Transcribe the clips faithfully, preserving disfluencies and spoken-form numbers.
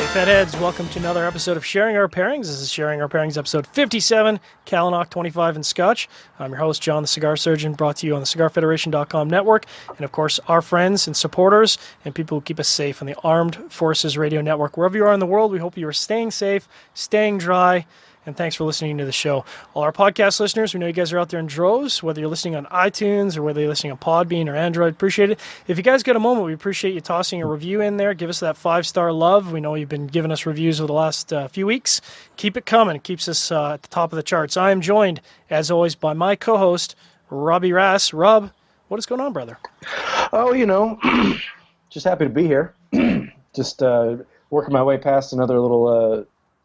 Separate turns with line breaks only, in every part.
Fedheads, welcome to another episode of Sharing Our Pairings. This is Sharing Our Pairings, episode fifty-seven, Kalanak twenty-five and Scotch. I'm your host, John the Cigar Surgeon, brought to you on the cigar federation dot com network, and of course, our friends and supporters and people who keep us safe on the Armed Forces Radio Network. Wherever you are in the world, we hope you are staying safe, staying dry, and thanks for listening to the show. All our podcast listeners, we know you guys are out there in droves, whether you're listening on iTunes or whether you're listening on Podbean or Android. Appreciate it. If you guys get a moment, we appreciate you tossing a review in there. Give us that five-star love. We know you've been giving us reviews over the last uh, few weeks. Keep it coming. It keeps us uh, at the top of the charts. I am joined, as always, by my co-host, Robbie Rass. Rob, what is going on, brother?
Oh, you know, just happy to be here. just uh, working my way past another little... Uh,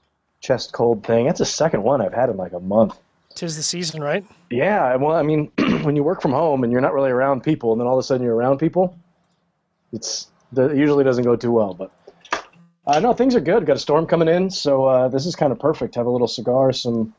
chest cold thing. That's the second one I've had in like a month.
Tis the season, right?
Yeah, well, I mean, when you work from home and you're not really around people, and then all of a sudden you're around people, it's it usually doesn't go too well. But uh, no, things are good. Got a storm coming in, so uh, this is kind of perfect. Have a little cigar, some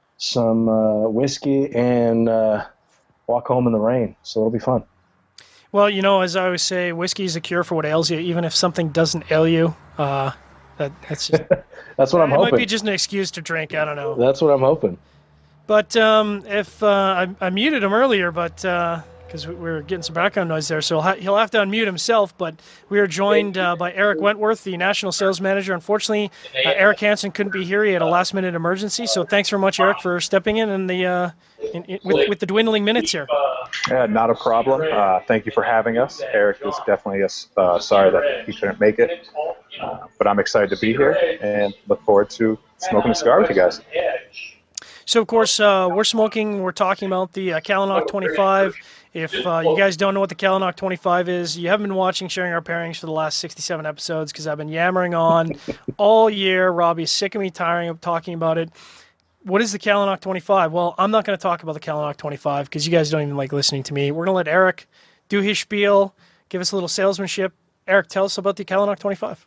some uh, whiskey, and uh, walk home in the rain. So it'll be fun.
Well, you know, as I always say, whiskey is a cure for what ails you, even if something doesn't ail you. Uh, that that's just.
That's what I'm
it
hoping.
It might be just an excuse to drink. I don't know.
That's what I'm hoping.
But um, if uh, I, I muted him earlier, but because uh, we were getting some background noise there, so he'll, ha- he'll have to unmute himself. But we are joined uh, by Eric Wentworth, the national sales manager. Unfortunately, uh, Eric Hansen couldn't be here. He had a last-minute emergency. So thanks very much, Eric, for stepping in in the uh, in, in, with, with the dwindling minutes here.
Yeah, not a problem. Uh, thank you for having us. Eric is definitely uh, sorry that he couldn't make it. Uh, but I'm excited to be here and look forward to smoking a cigar with you guys.
So, of course, uh, we're smoking, we're talking about the uh, Kalanak twenty-five. If uh, you guys don't know what the Kalanak twenty-five is, you haven't been watching Sharing Our Pairings for the last sixty-seven episodes because I've been yammering on all year. Robbie's sick of me tiring of talking about it. What is the Kalanak twenty-five? Well, I'm not going to talk about the Kalanak twenty-five because you guys don't even like listening to me. We're going to let Eric do his spiel, give us a little salesmanship. Eric, tell us about the Kalanak twenty-five.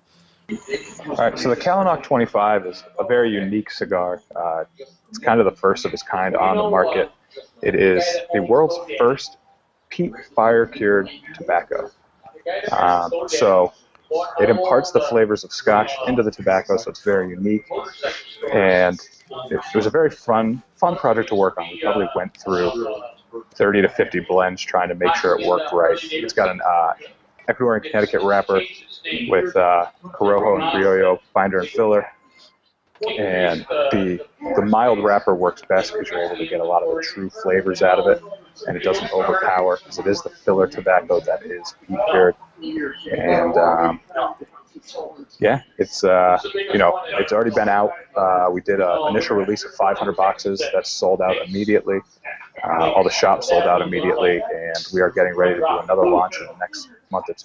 All right, so the Kalanak twenty-five is a very unique cigar. Uh, it's kind of the first of its kind on the market. It is the world's first peat fire-cured tobacco. Um, so it imparts the flavors of Scotch into the tobacco, so it's very unique. And it, it was a very fun, fun project to work on. We probably went through thirty to fifty blends trying to make sure it worked right. It's got an uh, Ecuadorian Connecticut wrapper with uh, Corojo and Criollo binder and filler. And the the mild wrapper works best because you're able to get a lot of the true flavors out of it, and it doesn't overpower because it is the filler tobacco that is peat cured. And um, yeah, it's uh, you know it's already been out. Uh, we did an initial release of five hundred boxes that sold out immediately. Uh, all the shops sold out immediately, and we are getting ready to do another launch in the next month or two.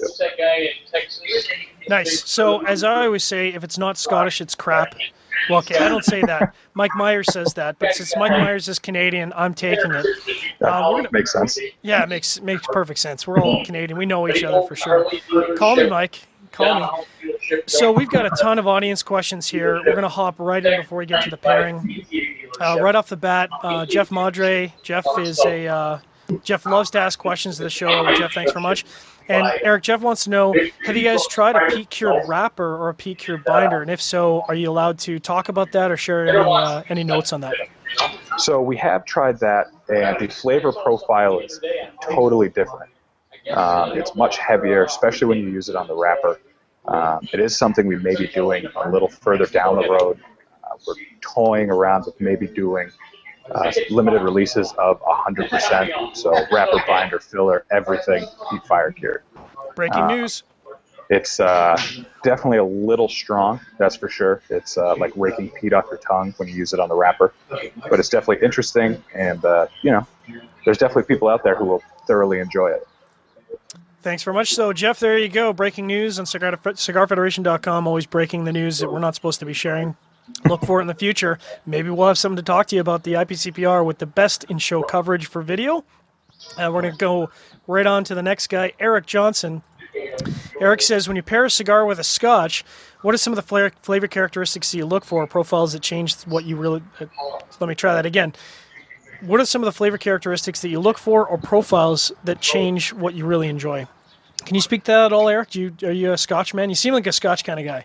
Nice. So, as I always say, if it's not Scottish, it's crap. Well, okay, I don't say that. Mike Myers says that, but since Mike Myers is Canadian, I'm taking it.
That
uh, we're gonna,
makes sense.
Yeah, it makes makes perfect sense. We're all Canadian. We know each other for sure. Call me, Mike. Call me. So we've got a ton of audience questions here. We're going to hop right in before we get to the pairing. Uh, right off the bat, uh, Jeff Madre. Jeff is a uh, Jeff loves to ask questions to the show. Jeff, thanks very much. And Eric, Jeff wants to know, have you guys tried a peat cured wrapper or a peat cured binder? And if so, are you allowed to talk about that or share any uh, any notes on that?
So we have tried that, and the flavor profile is totally different. Um, it's much heavier, especially when you use it on the wrapper. Um, it is something we may be doing a little further down the road. Uh, we're toying around with maybe doing uh, limited releases of one hundred percent. So wrapper, binder, filler, everything peat fire cured.
Breaking
uh,
news.
It's uh, definitely a little strong, that's for sure. It's uh, like raking peat off your tongue when you use it on the wrapper. But it's definitely interesting, and uh, you know, there's definitely people out there who will thoroughly enjoy it.
Thanks very much. So, Jeff, there you go. Breaking news on cigar federation dot com, always breaking the news that we're not supposed to be sharing. Look for it in the future. Maybe we'll have something to talk to you about the I P C P R with the best in-show coverage for video. Uh, we're going to go right on to the next guy, Eric Johnson. Eric says, when you pair a cigar with a Scotch, what are some of the flavor, flavor characteristics that you look for, profiles that change what you really... Uh, let me try that again. What are some of the flavor characteristics that you look for or profiles that change what you really enjoy? Can you speak to that at all, Eric? Do you, are you a Scotch man? You seem like a Scotch kind of guy.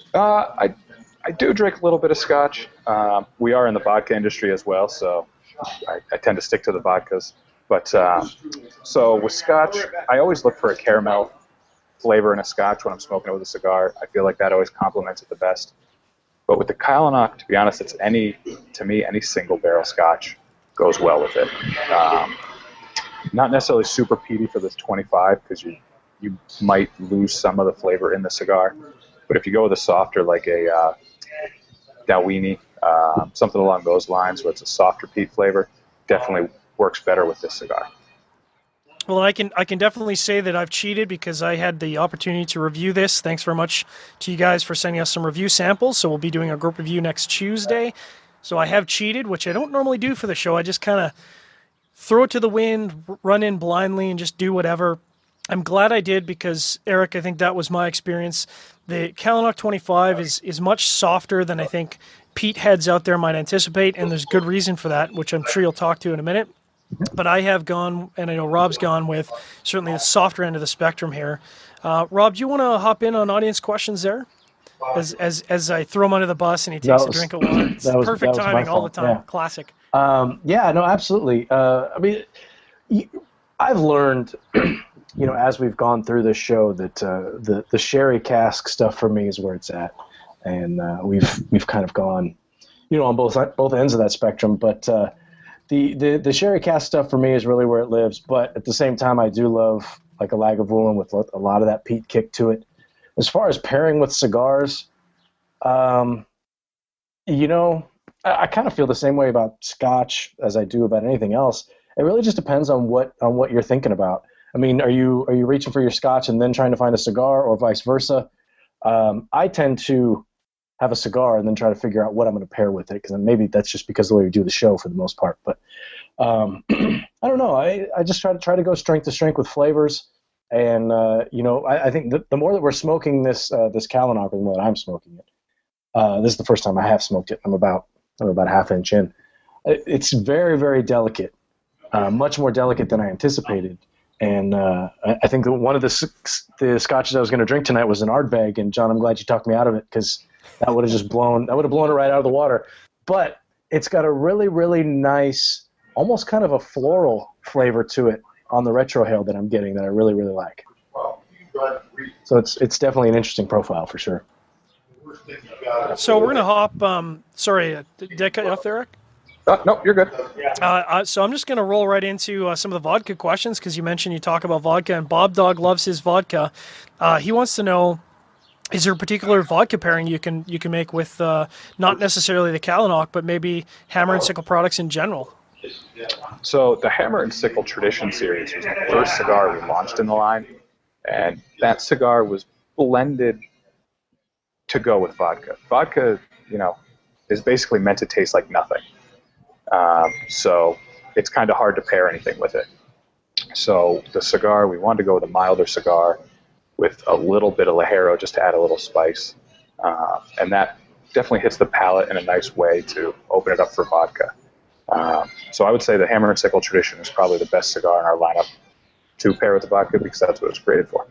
Uh, I I do drink a little bit of scotch. Um, we are in the vodka industry as well, so I, I tend to stick to the vodkas. But um, so with scotch, I always look for a caramel flavor in a scotch when I'm smoking it with a cigar. I feel like that always complements it the best. But with the Kylanok, to be honest, it's any to me any single barrel scotch goes well with it. Um, not necessarily super peaty for this twenty-five because you you might lose some of the flavor in the cigar. But if you go with a softer, like a uh, Dalwhinnie, uh, something along those lines, where it's a softer peat flavor, definitely works better with this cigar.
Well, I can I can definitely say that I've cheated because I had the opportunity to review this. Thanks very much to you guys for sending us some review samples. So we'll be doing a group review next Tuesday. So I have cheated, which I don't normally do for the show. I just kind of throw it to the wind, run in blindly, and just do whatever. I'm glad I did because, Eric, I think that was my experience. The Kylanok twenty-five is, is much softer than I think peat heads out there might anticipate, and there's good reason for that, which I'm sure you'll talk to in a minute. But I have gone, and I know Rob's gone with certainly the softer end of the spectrum here. Uh, Rob, do you want to hop in on audience questions there? As as as I throw him under the bus and he takes
was,
a drink of water. It's
was,
perfect timing all the time.
Yeah.
Classic.
Um, yeah, no, absolutely. Uh, I mean, I've learned, you know, as we've gone through this show that uh, the the sherry cask stuff for me is where it's at, and uh, we've we've kind of gone, you know, on both both ends of that spectrum. But uh, the, the the sherry cask stuff for me is really where it lives. But at the same time, I do love like a Lagavulin with a lot of that peat kick to it. As far as pairing with cigars, um, you know, I, I kind of feel the same way about Scotch as I do about anything else. It really just depends on what on what you're thinking about. I mean, are you are you reaching for your Scotch and then trying to find a cigar, or vice versa? Um, I tend to have a cigar and then try to figure out what I'm going to pair with it, because maybe that's just because of the way we do the show for the most part. But um, I don't know. I, I just try to try to go strength to strength with flavors. And, uh, you know, I, I think the, the more that we're smoking this uh, this Kylanok, the more that I'm smoking it. Uh, this is the first time I have smoked it. I'm about I'm about a half inch in. It's very, very delicate, uh, much more delicate than I anticipated. And uh, I, I think that one of the the scotches I was going to drink tonight was an Ardbeg. And, John, I'm glad you talked me out of it, because that would have just blown that would have blown it right out of the water. But it's got a really, really nice, almost kind of a floral flavor to it on the retrohale that I'm getting that I really, really like. So it's it's definitely an interesting profile for sure.
So we're going to hop, um, sorry, uh, did I cut you off there, Eric?
Uh, no, you're good.
Uh, uh, so I'm just going to roll right into uh, some of the vodka questions, because you mentioned you talk about vodka, and Bob Dog loves his vodka. Uh, he wants to know, is there a particular vodka pairing you can you can make with uh, not necessarily the Kylanok, but maybe Hammer and Sickle products in general?
So the Hammer and Sickle Tradition series was the first cigar we launched in the line, and that cigar was blended to go with vodka. Vodka, you know, is basically meant to taste like nothing. Um, so it's kind of hard to pair anything with it. So the cigar, we wanted to go with a milder cigar with a little bit of Ligero just to add a little spice. Uh, and that definitely hits the palate in a nice way to open it up for vodka. Um, so I would say the Hammer and Sickle Tradition is probably the best cigar in our lineup to pair with the vodka, because that's what it was created for.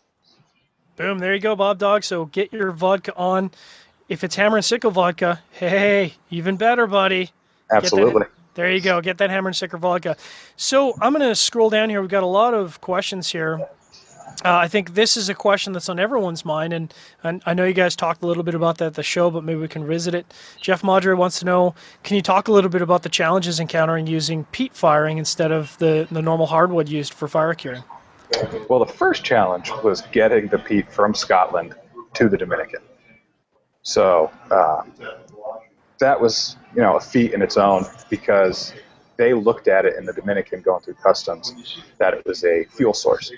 Boom, there you go, Bob Dog. So get your vodka on. If it's Hammer and Sickle vodka, hey, even better, buddy.
Absolutely.
That, there you go. Get that Hammer and Sickle vodka. So I'm going to scroll down here. We've got a lot of questions here. Uh, I think this is a question that's on everyone's mind, and, and I know you guys talked a little bit about that at the show, but maybe we can revisit it. Jeff Madre wants to know, can you talk a little bit about the challenges encountering using peat firing instead of the, the normal hardwood used for fire curing?
Well, the first challenge was getting the peat from Scotland to the Dominican. So uh, that was, you know, a feat in its own, because they looked at it in the Dominican going through customs that it was a fuel source.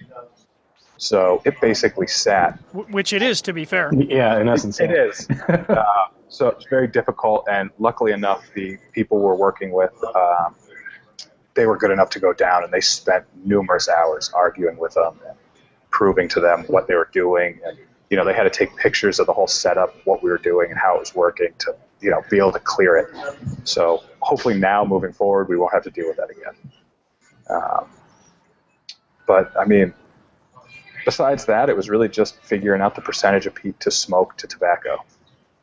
So it basically sat.
Which it is, to be fair.
Yeah, in essence.
It, it is. uh, so it's very difficult, and luckily enough, the people we're working with, um, they were good enough to go down, and they spent numerous hours arguing with them and proving to them what they were doing. And, you know, they had to take pictures of the whole setup, what we were doing and how it was working to, you know, be able to clear it. So hopefully now, moving forward, we won't have to deal with that again. Um, but, I mean, besides that, it was really just figuring out the percentage of peat to smoke to tobacco.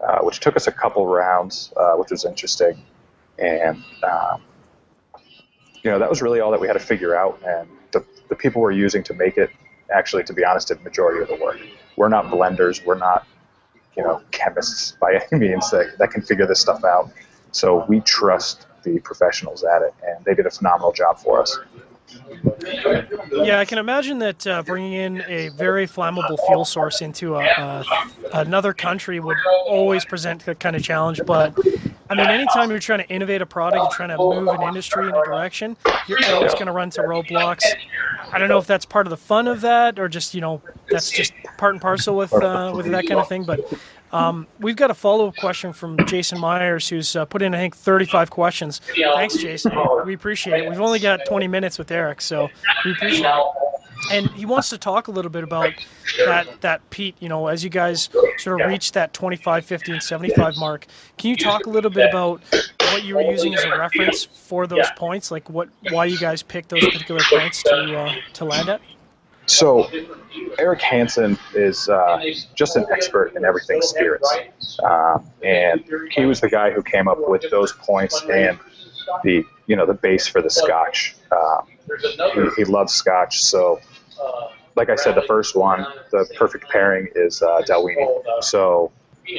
uh, which took us a couple rounds, uh, which was interesting. And, um, you know, that was really all that we had to figure out. And the, the people we're using to make it, actually, to be honest, did the majority of the work. We're not blenders. We're not, you know, chemists by any means that, that can figure this stuff out. So we trust the professionals at it, and they did a phenomenal job for us.
Yeah, I can imagine that uh, bringing in a very flammable fuel source into a, a, another country would always present that kind of challenge. But, I mean, anytime you're trying to innovate a product, you're trying to move an industry in a direction, you're always going to run into roadblocks. I don't know if that's part of the fun of that or just, you know, that's just part and parcel with, uh, with that kind of thing. But um, we've got a follow-up question from Jason Myers, who's uh, put in, I think, thirty-five questions. Thanks, Jason. We appreciate it. We've only got twenty minutes with Eric, so we appreciate it. And he wants to talk a little bit about that, that peat, you know, as you guys sort of reach that twenty-five, fifty, and seventy-five mark. Can you talk a little bit about what you were using as a reference for those points, like what, why you guys picked those particular points to uh, to land at?
So Eric Hansen is uh, just an expert in everything spirits. Uh, and he was the guy who came up with those points and the, you know, the base for the Scotch. Uh, he, he loves Scotch. So like I said, the first one, the perfect pairing is uh, Dalwhinnie. So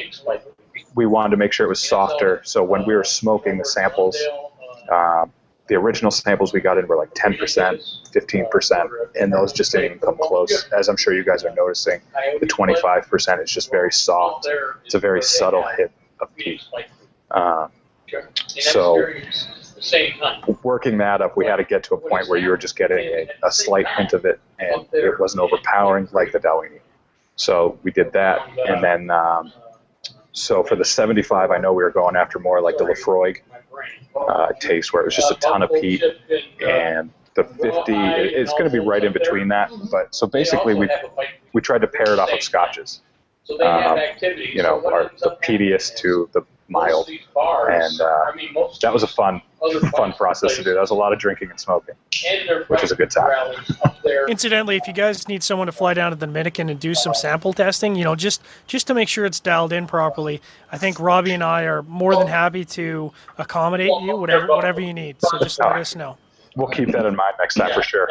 we wanted to make sure it was softer. So when we were smoking the samples, uh, the original samples we got in were like ten percent, fifteen percent, and those just didn't even come close. As I'm sure you guys are noticing, the twenty-five percent is just very soft. It's a very subtle hit of peat. Uh, so working that up, we had to get to a point where you were just getting a, a slight hint of it, and it wasn't overpowering like the Dalwhinnie. So we did that, and then um, so for the seventy-five, I know we were going after more like the Laphroaig uh, taste, where it was just a ton of peat, and the fifty is going to be right in between that. But so basically, we we tried to pair it off of scotches. Um, you know, our, the peatiest to the mild, and uh, that was a fun, fun process to do. That was a lot of drinking and smoking, which was a good time.
Incidentally, if you guys need someone to fly down to the Dominican and do some sample testing, you know, just just to make sure it's dialed in properly, I think Robbie and I are more than happy to accommodate you, whatever whatever you need. So just let us know.
We'll keep that in mind next time for sure.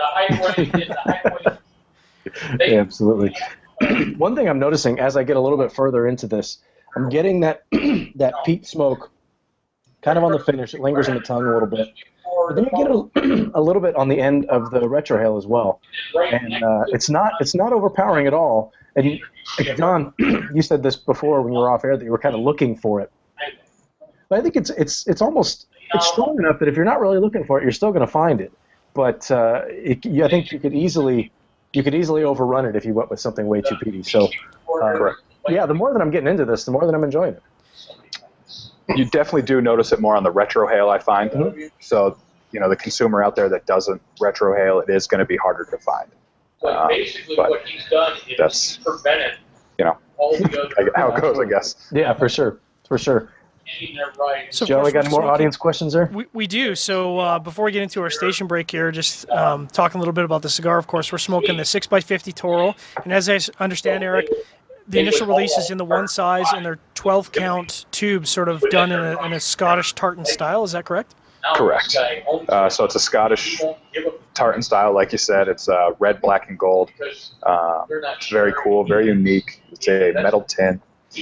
Yeah, absolutely. One thing I'm noticing as I get a little bit further into this, I'm getting that that peat smoke kind of on the finish. It lingers in the tongue a little bit. But then you get a, a little bit on the end of the retrohale as well. And uh, it's not it's not overpowering at all. And you, John, you said this before when we were off air that you were kind of looking for it. But I think it's it's it's almost it's strong enough that if you're not really looking for it, you're still going to find it. But uh, it, I think you could easily you could easily overrun it if you went with something way too peaty. So, uh, yeah, the more that I'm getting into this, the more that I'm enjoying it.
You definitely do notice it more on the retrohale, I find. Mm-hmm. So, you know, the consumer out there that doesn't retrohale, it is going to be harder to find. Um, but what he's done is that's prevented, you know, how it goes, I guess.
Yeah, for sure, for sure. So Joe, we got more audience questions there?
We, we do. So uh, before we get into our station break here, just um, talking a little bit about the cigar, of course, we're smoking the six by fifty Toro. And as I understand, Eric, the initial release is in the one size, and they're twelve count tubes sort of done in a, in a Scottish tartan style. Is that correct?
Correct. Uh, so it's a Scottish tartan style, like you said. It's uh, red, black, and gold. Uh, it's very cool, very unique. It's a metal tin.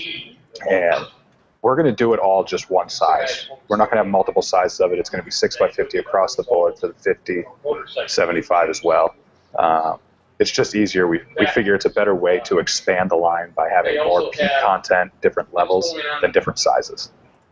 And we're going to do it all just one size. We're not going to have multiple sizes of it. It's going to be six by fifty across the board for the fifty, seventy-five as well. Uh, it's just easier. We we figure it's a better way to expand the line by having more peat content, different levels, than different sizes.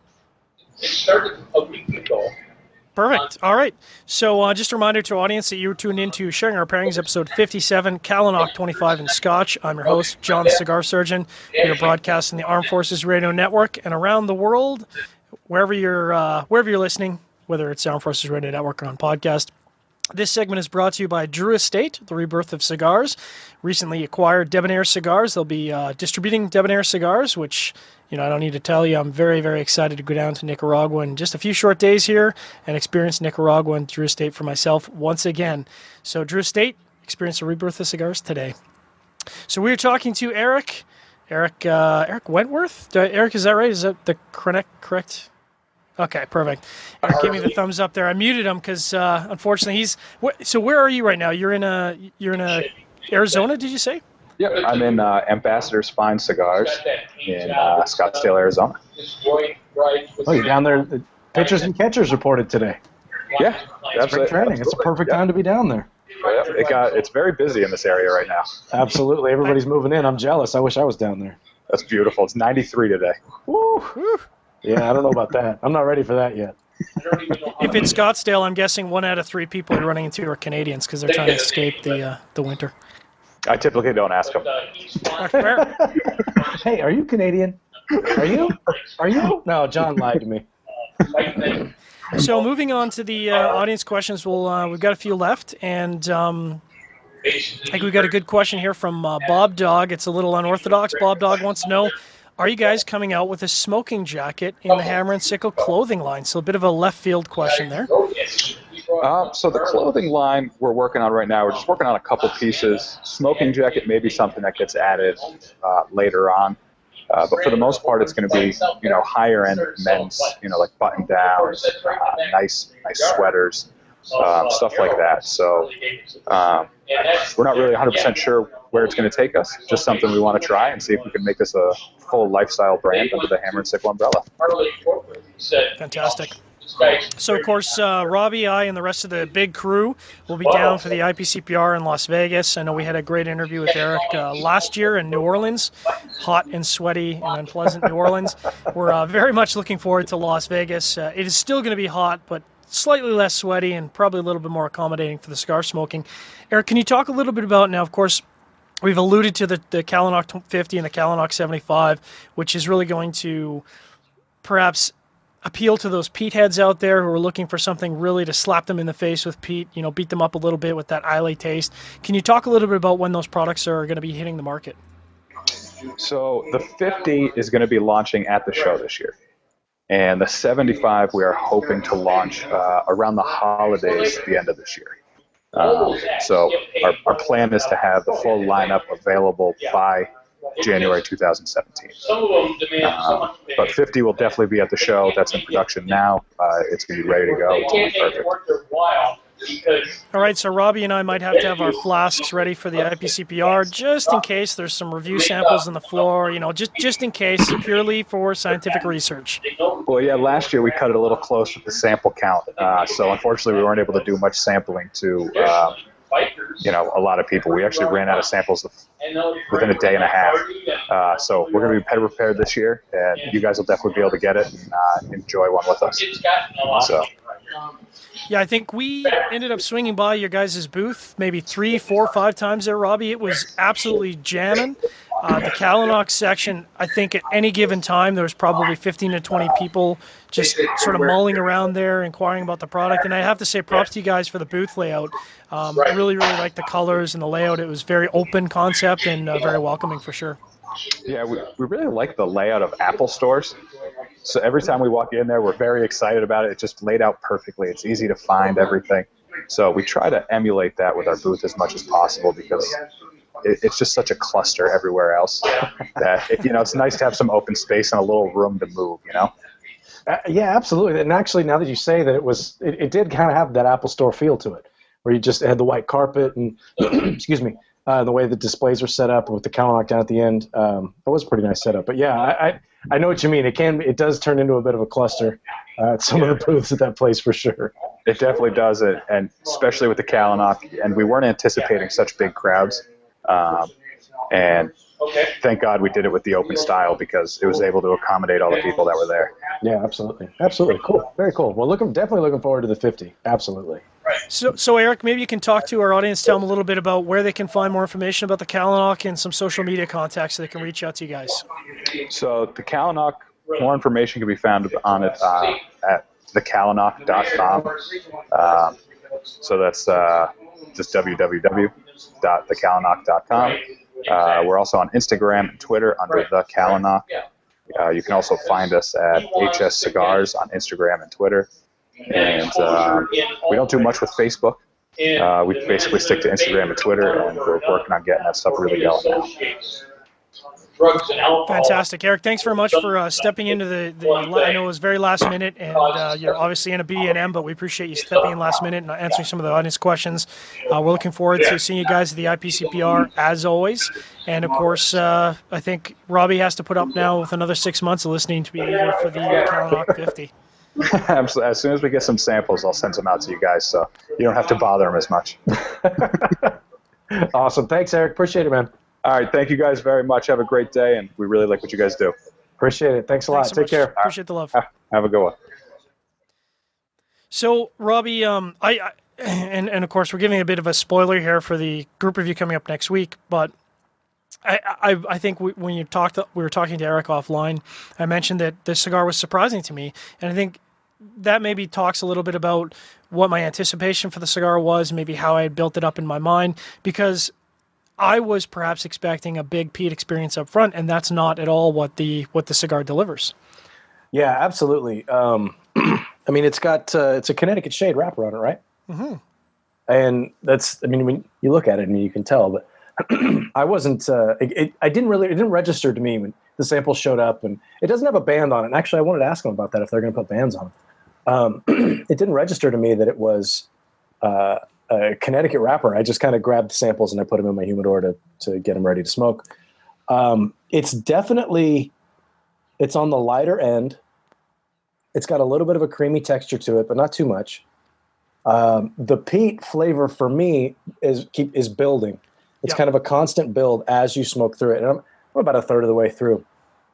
It started a week ago.
Perfect. All right. So uh, just a reminder to our audience that you were tuned into Sharing Our Pairings, episode fifty-seven, Kalanock twenty-five and Scotch. I'm your host, John the Cigar Surgeon. We are broadcasting the Armed Forces Radio Network and around the world, wherever you're uh, wherever you're listening, whether it's Armed Forces Radio Network or on podcast. This segment is brought to you by Drew Estate, the rebirth of cigars. Recently acquired Debonair cigars. They'll be uh, distributing Debonair cigars, which, you know, I don't need to tell you, I'm very, very excited to go down to Nicaragua in just a few short days here and experience Nicaragua and Drew Estate for myself once again. So Drew Estate, experience the rebirth of cigars today. So we were talking to Eric Eric uh, Eric Wentworth. Do I- Eric, is that right? Is that the correct correct? Okay, perfect. Eric, give me the thumbs up there. I muted him because uh, unfortunately he's. Wh- so where are you right now? You're in a you're in a Arizona. Did you say?
Yep, I'm in uh, Ambassador's Fine Cigars in uh, Scottsdale, Arizona.
Oh, you're down there. The pitchers and catchers reported today.
Yeah, that's
Spring
it.
training. It's a perfect
yeah.
time to be down there.
Yeah, it got it's very busy in this area right now.
Absolutely. Everybody's moving in. I'm jealous. I wish I was down there.
That's beautiful. It's ninety-three today.
Woo. Yeah, I don't know about that. I'm not ready for that yet.
If it's Scottsdale, I'm guessing one out of three people you're running into are Canadians because they're trying to escape the uh, the winter.
I typically don't ask them.
Hey, are you Canadian? Are you? Are you? No, John lied to me.
So moving on to the uh, audience questions, we'll, uh, we've got a few left, and um, I think we've got a good question here from uh, Bob Dog. It's a little unorthodox. Bob Dog wants to know, are you guys coming out with a smoking jacket in the Hammer and Sickle clothing line? So a bit of a left field question there.
Uh, so the clothing line we're working on right now, we're just working on a couple pieces. Smoking jacket may be something that gets added uh, later on. Uh, but for the most part, it's going to be, you know, higher end men's, you know, like button downs, uh, nice, nice sweaters, um, stuff like that. So um, we're not really one hundred percent sure where it's going to take us. Just something we want to try and see if we can make this a full lifestyle brand under the Hammer and Sickle umbrella.
Fantastic. So, of course, uh, Robbie, I, and the rest of the big crew will be down for the I P C P R in Las Vegas. I know we had a great interview with Eric uh, last year in New Orleans, hot and sweaty and unpleasant New Orleans. We're uh, very much looking forward to Las Vegas. Uh, it is still going to be hot, but slightly less sweaty and probably a little bit more accommodating for the cigar smoking. Eric, can you talk a little bit about, now, of course, we've alluded to the, the Kalanok fifty and the Kalanok seventy-five, which is really going to perhaps appeal to those peat heads out there who are looking for something really to slap them in the face with peat, you know, beat them up a little bit with that Islay taste. Can you talk a little bit about when those products are going to be hitting the market?
So the fifty is going to be launching at the show this year. And the seventy-five we are hoping to launch uh, around the holidays at the end of this year. Um, so our, our plan is to have the full lineup available by January two thousand seventeen. Um, but fifty will definitely be at the show. That's in production now. Uh, it's going to be ready to go. It's going to be perfect.
All right, so Robbie and I might have to have our flasks ready for the I P C P R just in case there's some review samples on the floor, you know, just, just in case, purely for scientific research.
Well, yeah, last year we cut it a little close with the sample count. Uh, so unfortunately we weren't able to do much sampling to um, you know, a lot of people. We actually ran out of samples within a day and a half. Uh, so we're going to be better prepared this year, and you guys will definitely be able to get it and uh, enjoy one with us. So.
Yeah, I think we ended up swinging by your guys' booth maybe three, four, five times there, Robbie. It was absolutely jamming. Uh, the Kalanok section, I think at any given time, there was probably fifteen to twenty people just sort of mulling around there, inquiring about the product. And I have to say props to you guys for the booth layout. Um, I really, really liked the colors and the layout. It was very open concept and uh, very welcoming for sure.
Yeah, we, we really like the layout of Apple stores. So every time we walk in there, we're very excited about it. It's just laid out perfectly. It's easy to find everything. So we try to emulate that with our booth as much as possible because it, it's just such a cluster everywhere else that, it, you know, it's nice to have some open space and a little room to move, you know?
Uh, yeah, absolutely. And actually, now that you say that, it was, it, it did kind of have that Apple Store feel to it, where you just had the white carpet and, excuse me, uh, the way the displays are set up with the Kalanok down at the end. Um, it was a pretty nice setup. But yeah, I, I I know what you mean. It can it does turn into a bit of a cluster uh, at some of the booths at that place for sure.
It definitely does it, and especially with the Kalanok. And we weren't anticipating such big crowds. Um, and thank God we did it with the open style because it was able to accommodate all the people that were there.
Yeah, absolutely. Absolutely. Cool. Very cool. Well, looking definitely looking forward to the fifty. Absolutely.
So, so Eric, maybe you can talk to our audience, tell them a little bit about where they can find more information about the Kalanok and some social media contacts so they can reach out to you guys.
So the Kalanok, more information can be found on it uh, at the kalanok dot com. Um, so that's uh, just w w w dot the kalanok dot com. Uh, we're also on Instagram and Twitter under The Kalanok. Uh, you can also find us at H S Cigars on Instagram and Twitter. And um, we don't do much with Facebook. Uh, we basically stick to Instagram and Twitter, and we're working on getting that stuff really going now.
drugs and alcohol.
Fantastic, Eric. Thanks very much for uh, stepping into the, the. I know it was very last minute, and uh, you're obviously in a B and M, but we appreciate you stepping in last minute and answering some of the audience questions. Uh, we're looking forward to seeing you guys at the I P C P R as always, and of course, uh, I think Robbie has to put up now with another six months of listening to be here for the uh, Kalanock fifty.
As soon as we get some samples, I'll send some out to you guys, so you don't have to bother them as much.
Awesome. Thanks, Eric. Appreciate it, man.
All right. Thank you guys very much. Have a great day, and we really like what you guys do.
Appreciate it. Thanks a
Thanks
lot.
so
Take
much.
care.
Appreciate the love.
Have a good one.
So, Robbie, um, I, I and and of course we're giving a bit of a spoiler here for the group review coming up next week, but I I, I think we, when you talked, we were talking to Eric offline. I mentioned that this cigar was surprising to me, and I think that maybe talks a little bit about what my anticipation for the cigar was, maybe how I had built it up in my mind, because I was perhaps expecting a big peat experience up front, and that's not at all what the what the cigar delivers.
Yeah, absolutely. Um, I mean, it's got uh, it's a Connecticut shade wrapper on it, right?
Mm-hmm.
And that's, I mean, when you look at it, I mean, you can tell. But I wasn't. Uh, it, it, I didn't really. It didn't register to me when the sample showed up, and it doesn't have a band on it. And actually, I wanted to ask them about that if they're going to put bands on it. Um, it didn't register to me that it was uh, a Connecticut wrapper. I just kind of grabbed the samples and I put them in my humidor to to get them ready to smoke. Um, it's definitely, it's on the lighter end. It's got a little bit of a creamy texture to it, but not too much. Um, the peat flavor for me is keep is building. It's
Yeah.
kind of a constant build as you smoke through it. And I'm, I'm about a third of the way through,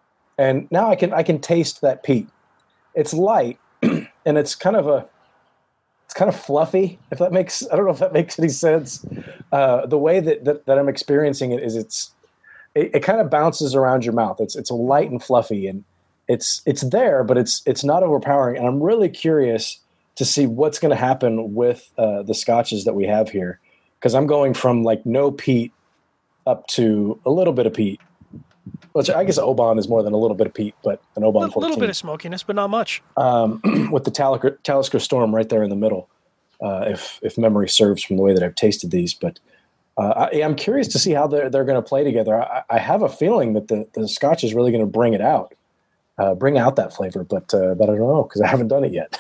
and now I can I can taste that peat. It's light. And it's kind of a, it's kind of fluffy. If that makes, I don't know if that makes any sense. Uh, the way that, that that I'm experiencing it is, it's, it, it kind of bounces around your mouth. It's it's light and fluffy, and it's it's there, but it's it's not overpowering. And I'm really curious to see what's going to happen with uh, the scotches that we have here, because I'm going from like no peat up to a little bit of peat. Which I guess Oban is more than a little bit of peat, but an Oban
A little,
fourteen.
little bit of smokiness, but not much.
Um, with the Talisker, Talisker Storm right there in the middle, uh, if if memory serves from the way that I've tasted these. But uh, I, I'm curious to see how they're they're going to play together. I, I have a feeling that the, the Scotch is really going to bring it out, uh, bring out that flavor. But uh, but I don't know because I haven't done it yet.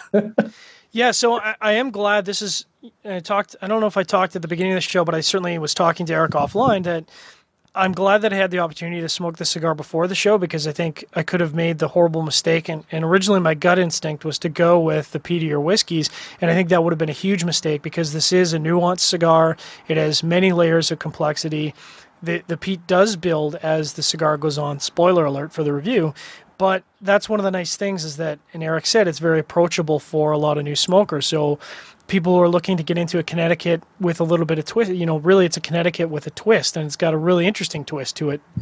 Yeah, so I, I am glad this is. I talked. I don't know if I talked at the beginning of the show, but I certainly was talking to Eric offline that I'm glad that I had the opportunity to smoke the cigar before the show, because I think I could have made the horrible mistake. And, and originally my gut instinct was to go with the peatier whiskeys. And I think that would have been a huge mistake, because this is a nuanced cigar. It has many layers of complexity. The, the peat does build as the cigar goes on. Spoiler alert for the review. But that's one of the nice things is that, and Eric said, it's very approachable for a lot of new smokers. So people who are looking to get into a Connecticut with a little bit of twist, you know, really it's a Connecticut with a twist, and it's got a really interesting twist to it.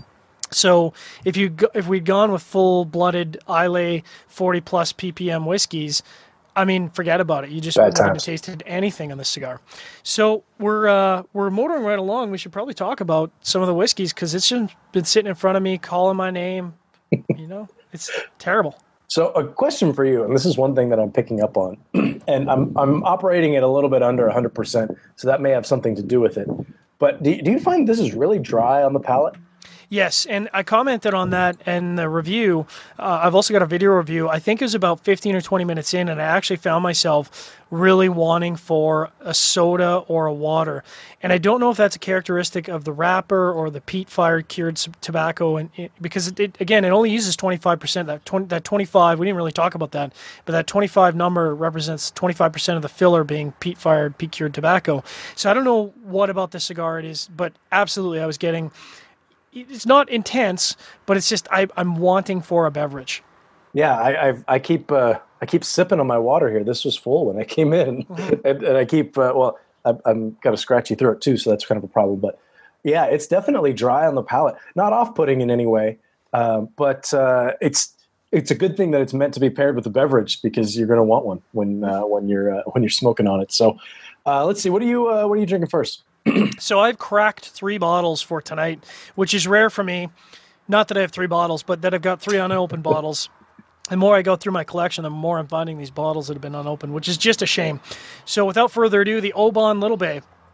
So if you go, if we'd gone with full-blooded Islay forty plus P P M whiskeys, I mean, forget about it. You just
Bad
wouldn't have
times.
tasted anything on this cigar. So we're uh, we're motoring right along. We should probably talk about some of the whiskeys, because it's just been sitting in front of me, calling my name. You know, it's terrible.
So a question for you, and this is one thing that I'm picking up on, and I'm I'm operating at a little bit under one hundred percent, so that may have something to do with it. But do, do you find this is really dry on the palate?
Yes, and I commented on that in the review. Uh, I've also got a video review. I think it was about fifteen or twenty minutes in, and I actually found myself really wanting for a soda or a water. And I don't know if that's a characteristic of the wrapper or the peat-fired cured s- tobacco, and it, because, it, it, again, it only uses twenty-five percent. That, twenty, that twenty-five, we didn't really talk about that, but that twenty-five number represents twenty-five percent of the filler being peat-fired, peat-cured tobacco. So I don't know what about this cigar it is, but absolutely I was getting... It's not intense, but it's just I, I'm wanting for a beverage.
Yeah, I I've, I keep uh, I keep sipping on my water here. This was full when I came in,
Mm-hmm.
and, and I keep uh, well, I, I'm got a scratchy throat too, so that's kind of a problem. But yeah, it's definitely dry on the palate. Not off-putting in any way, uh, but uh, it's it's a good thing that it's meant to be paired with a beverage, because you're going to want one when uh, when you're uh, when you're smoking on it. So uh, let's see, what are you uh, what are you drinking first?
So I've cracked three bottles for tonight, which is rare for me. Not that I have three bottles, but that I've got three unopened bottles. The more I go through my collection, the more I'm finding these bottles that have been unopened, which is just a shame. So without further ado, the Oban Little Bay.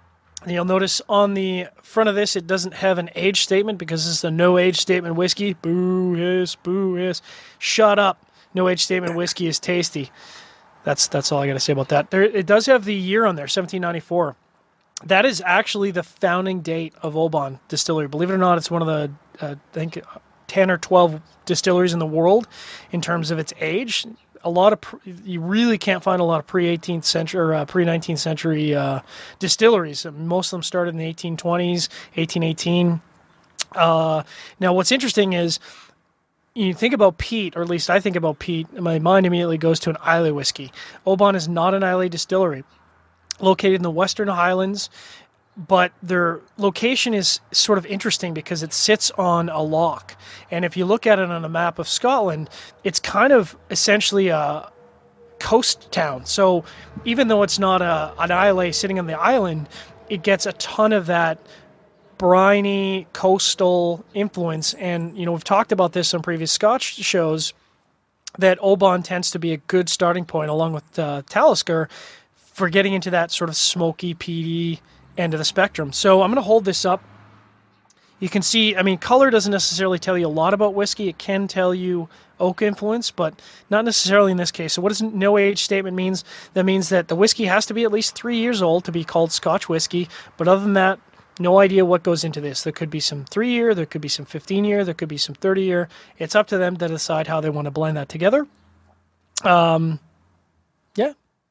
And you'll notice on the front of this, it doesn't have an age statement because this is a no age statement whiskey. Boo hiss, boo hiss. Shut up. No age statement whiskey is tasty. That's that's all I got to say about that. There, it does have the year on there, seventeen ninety-four. That is actually the founding date of Oban Distillery. Believe it or not, it's one of the, uh, I think, ten or twelve distilleries in the world in terms of its age. A lot of you really can't find a lot of pre-eighteenth century or uh, pre-nineteenth century uh, distilleries. Most of them started in the eighteen twenties, eighteen eighteen. Uh, now, what's interesting is you think about peat, or at least I think about peat, and my mind immediately goes to an Islay whiskey. Oban is not an Islay distillery, located in the Western Highlands, but their location is sort of interesting because it sits on a loch. And if you look at it on a map of Scotland, it's kind of essentially a coast town. So even though it's not a, an Islay sitting on the island, it gets a ton of that briny coastal influence. And, you know, we've talked about this on previous Scotch shows, that Oban tends to be a good starting point, along with uh, Talisker, for getting into that sort of smoky, peaty end of the spectrum. So I'm going to hold this up. You can see, I mean, color doesn't necessarily tell you a lot about whiskey. It can tell you oak influence, but not necessarily in this case. So what does no age statement means? That means that the whiskey has to be at least three years old to be called Scotch whiskey. But other than that, no idea what goes into this. There could be some three-year, there could be some fifteen-year, there could be some thirty-year. It's up to them to decide how they want to blend that together. Um, yeah.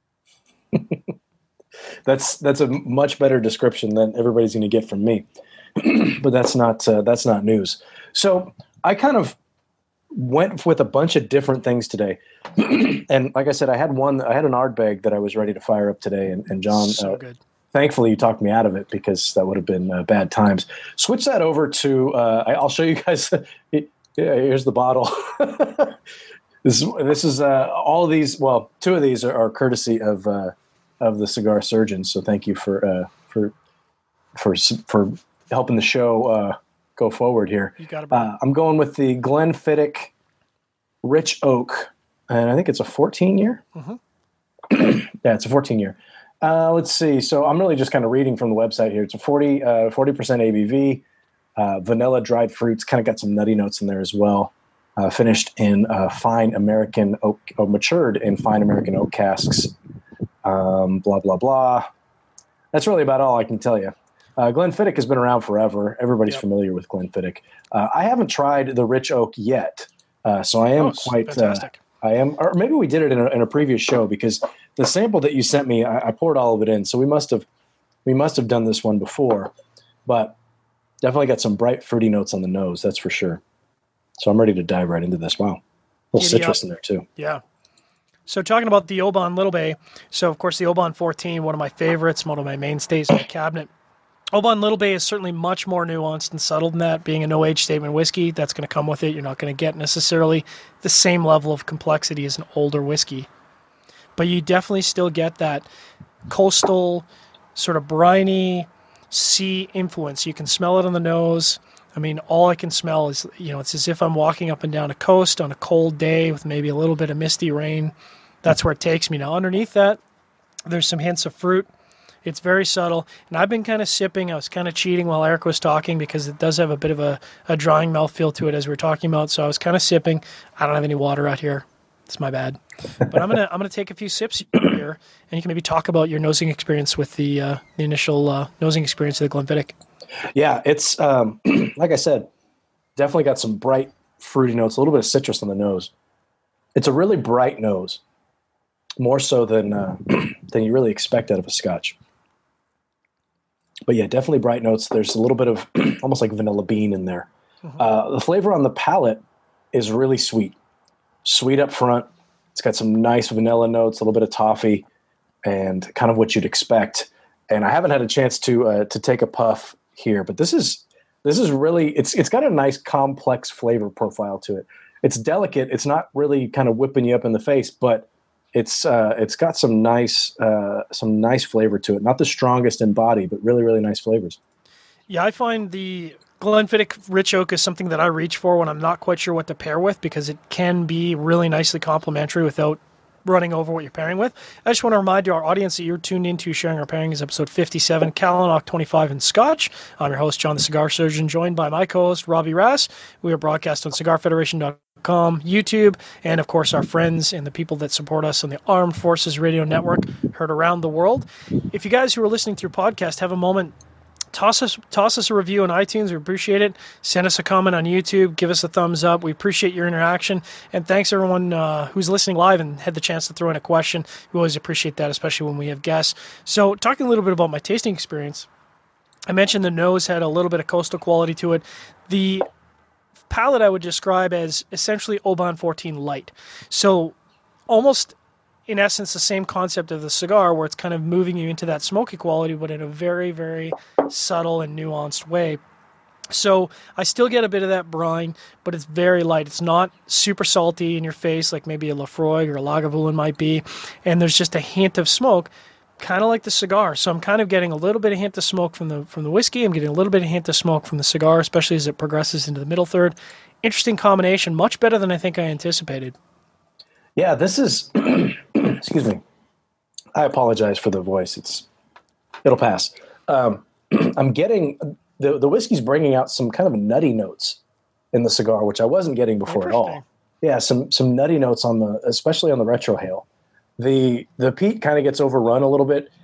That's that's a much better description than everybody's going to get from me, but that's not uh, that's not news. So I kind of went with a bunch of different things today, and like I said, I had one. I had an Ardbeg that I was ready to fire up today, and, and John,
so
uh,
good. Thankfully,
you talked me out of it because that would have been uh, bad times. Switch that over to. Uh, I, I'll show you guys. Yeah, here's the bottle. this this is uh, all of these. Well, two of these are, are courtesy of. Uh, of the Cigar Surgeon, so thank you for uh, for for for helping the show uh, go forward here.
You got it.
Uh, I'm going with the Glenfiddich Rich Oak, and I think it's a fourteen year. Mm-hmm. Yeah, it's a fourteen year. Uh, let's see. So I'm really just kind of reading from the website here. It's a forty percent A B V, uh, vanilla, dried fruits, kind of got some nutty notes in there as well. Uh, finished in uh, fine American oak, oh, matured in fine American oak casks. Um, blah, blah, blah. That's really about all I can tell you. Uh, Glenfiddich has been around forever. Everybody's yep. familiar with Glenfiddich. Uh, I haven't tried the Rich Oak yet, uh, so I am oh, quite. Uh, I am, or maybe we did it in a, in a previous show because the sample that you sent me, I, I poured all of it in. So we must have, we must have done this one before, but definitely got some bright fruity notes on the nose. That's for sure. So I'm ready to dive right into this. Wow, a little Giddy citrus up. in there too.
Yeah. So talking about the Oban Little Bay, so of course the Oban fourteen, one of my favorites, one of my mainstays in my cabinet. Oban Little Bay is certainly much more nuanced and subtle than that. Being a no-age statement whiskey, that's going to come with it. You're not going to get necessarily the same level of complexity as an older whiskey. But you definitely still get that coastal, sort of briny sea influence. You can smell it on the nose. I mean, all I can smell is, you know, it's as if I'm walking up and down a coast on a cold day with maybe a little bit of misty rain. That's where it takes me. Now, underneath that, there's some hints of fruit. It's very subtle. And I've been kind of sipping. I was kind of cheating while Eric was talking because it does have a bit of a, a drying mouthfeel to it as we were talking about. So I was kind of sipping. I don't have any water out here. It's my bad. But I'm gonna I'm gonna take a few sips here, and you can maybe talk about your nosing experience with the uh, the initial uh, nosing experience of the Glenfiddich.
Yeah, it's um, like I said, definitely got some bright fruity notes, a little bit of citrus on the nose. It's a really bright nose, more so than uh, than you really expect out of a Scotch. But yeah, definitely bright notes. There's a little bit of almost like vanilla bean in there. Mm-hmm. Uh, the flavor on the palate is really sweet. Sweet up front. It's got some nice vanilla notes, a little bit of toffee, and kind of what you'd expect. And I haven't had a chance to uh, to take a puff here, but this is this is really it's it's got a nice complex flavor profile to it. It's delicate. It's not really kind of whipping you up in the face, but it's uh, it's got some nice uh, some nice flavor to it. Not the strongest in body, but really really nice flavors.
Yeah, I find the Glenfiddich Rich Oak is something that I reach for when I'm not quite sure what to pair with, because it can be really nicely complementary without running over what you're pairing with. I just want to remind our audience that you're tuned into Sharing Our Pairings, episode fifty-seven, Kalanock twenty-five and Scotch. I'm your host, John the Cigar Surgeon, joined by my co-host, Robbie Rass. We are broadcast on cigar federation dot com, YouTube, and of course our friends and the people that support us on the Armed Forces Radio Network, heard around the world. If you guys who are listening to your podcast have a moment, Toss us, toss us a review on iTunes. We appreciate it. Send us a comment on YouTube. Give us a thumbs up. We appreciate your interaction. And thanks everyone uh, who's listening live and had the chance to throw in a question. We always appreciate that, especially when we have guests. So talking a little bit about my tasting experience, I mentioned the nose had a little bit of coastal quality to it. The palate I would describe as essentially Oban fourteen light. So almost in essence, the same concept of the cigar where it's kind of moving you into that smoky quality, but in a very, very subtle and nuanced way. So I still get a bit of that brine, but it's very light. It's not super salty in your face like maybe a Lafroig or a Lagavulin might be. And there's just a hint of smoke, kind of like the cigar. So I'm kind of getting a little bit of hint of smoke from the from the whiskey. I'm getting a little bit of hint of smoke from the cigar, especially as it progresses into the middle third. Interesting combination, much better than I think I anticipated.
Yeah, this is, excuse me. I apologize for the voice. It's, it'll pass. Um, I'm getting, the, the whiskey's bringing out some kind of nutty notes in the cigar, which I wasn't getting before at all. Yeah, some some nutty notes on the, especially on the retrohale. The the peat kind of gets overrun a little bit.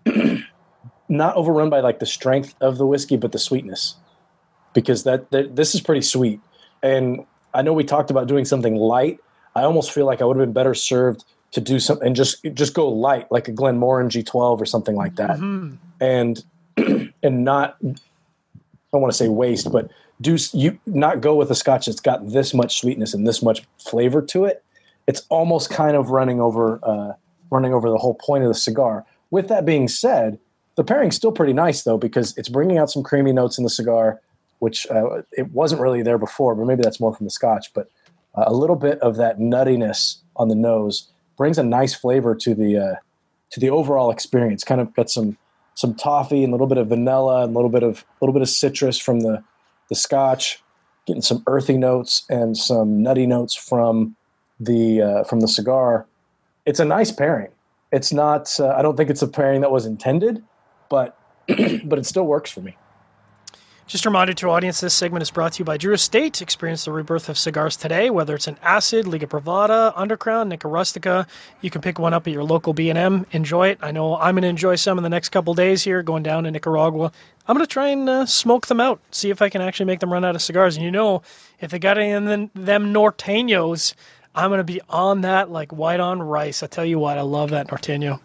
Not overrun by like the strength of the whiskey, but the sweetness. Because that, that this is pretty sweet. And I know we talked about doing something light. I almost feel like I would have been better served to do something and just just go light, like a Glenmoran G twelve or something like that, mm-hmm. and and not, I don't want to say waste, but do you not go with a Scotch that's got this much sweetness and this much flavor to it. It's almost kind of running over uh, running over the whole point of the cigar. With that being said, the pairing's still pretty nice though, because it's bringing out some creamy notes in the cigar, which uh, it wasn't really there before, but maybe that's more from the Scotch, but. Uh, a little bit of that nuttiness on the nose brings a nice flavor to the uh, to the overall experience. Kind of got some some toffee and a little bit of vanilla and a little bit of a little bit of citrus from the the Scotch, getting some earthy notes and some nutty notes from the uh, from the cigar. It's a nice pairing. It's not. Uh, I don't think it's a pairing that was intended, but but it still works for me.
Just a reminder to our audience, this segment is brought to you by Drew Estate. Experience the rebirth of cigars today, whether it's an Acid, Liga Privada, Undercrown, Nica Rustica. You can pick one up at your local B and M. Enjoy it. I know I'm going to enjoy some in the next couple days here, going down to Nicaragua. I'm going to try and uh, smoke them out, see if I can actually make them run out of cigars. And you know, if they got any of them, them Norteños, I'm going to be on that like white on rice. I tell you what, I love that Norteño.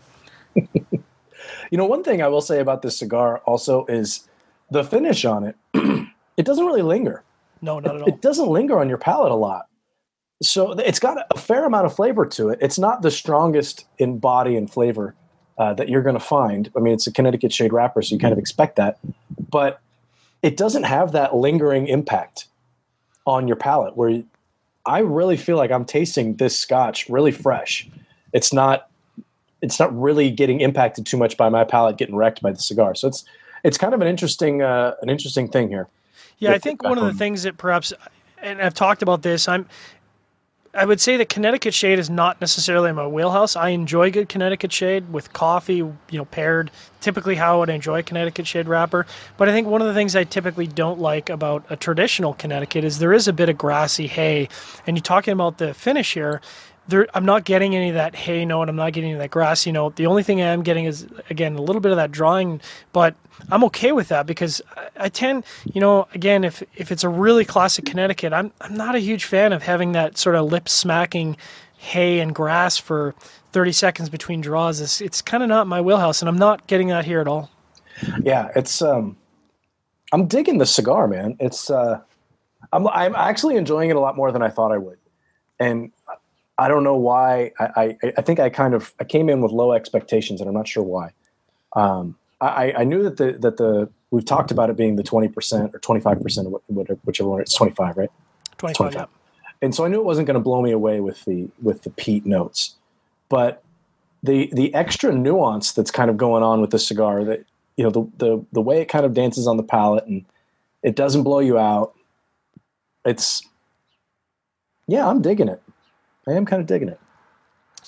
You know, one thing I will say about this cigar also is the finish on it, it doesn't really linger.
No, not
it,
at all.
It doesn't linger on your palate a lot. So it's got a fair amount of flavor to it. It's not the strongest in body and flavor uh, that you're going to find. I mean, it's a Connecticut shade wrapper, so you kind of expect that. But it doesn't have that lingering impact on your palate where you, I really feel like I'm tasting this Scotch really fresh. It's not it's not really getting impacted too much by my palate getting wrecked by the cigar. So it's It's kind of an interesting, uh, an interesting thing here.
Yeah, I think one of the things that perhaps, and I've talked about this, I'm, I would say that Connecticut shade is not necessarily my wheelhouse. I enjoy good Connecticut shade with coffee, you know, paired. Typically, how I would enjoy Connecticut shade wrapper. But I think one of the things I typically don't like about a traditional Connecticut is there is a bit of grassy hay. And you're talking about the finish here. There, I'm not getting any of that hay note. I'm not getting any of that grassy note. The only thing I am getting is, again, a little bit of that drawing, but I'm okay with that because I, I tend, you know, again, if if it's a really classic Connecticut, I'm I'm not a huge fan of having that sort of lip smacking hay and grass for thirty seconds between draws. It's, it's kind of not my wheelhouse, and I'm not getting that here at all.
Yeah, it's, um, I'm digging the cigar, man. It's, uh, I'm, I'm actually enjoying it a lot more than I thought I would. And I don't know why. I, I, I think I kind of I came in with low expectations, and I'm not sure why. Um, I, I knew that the that the we've talked about it being the twenty percent or twenty-five percent of whatever, whichever one it's twenty-five, right?
twenty-five, yeah.
And so I knew it wasn't going to blow me away with the with the peat notes, but the the extra nuance that's kind of going on with the cigar, that you know the the the way it kind of dances on the palate and it doesn't blow you out. It's yeah, I'm digging it. I am kind of digging it.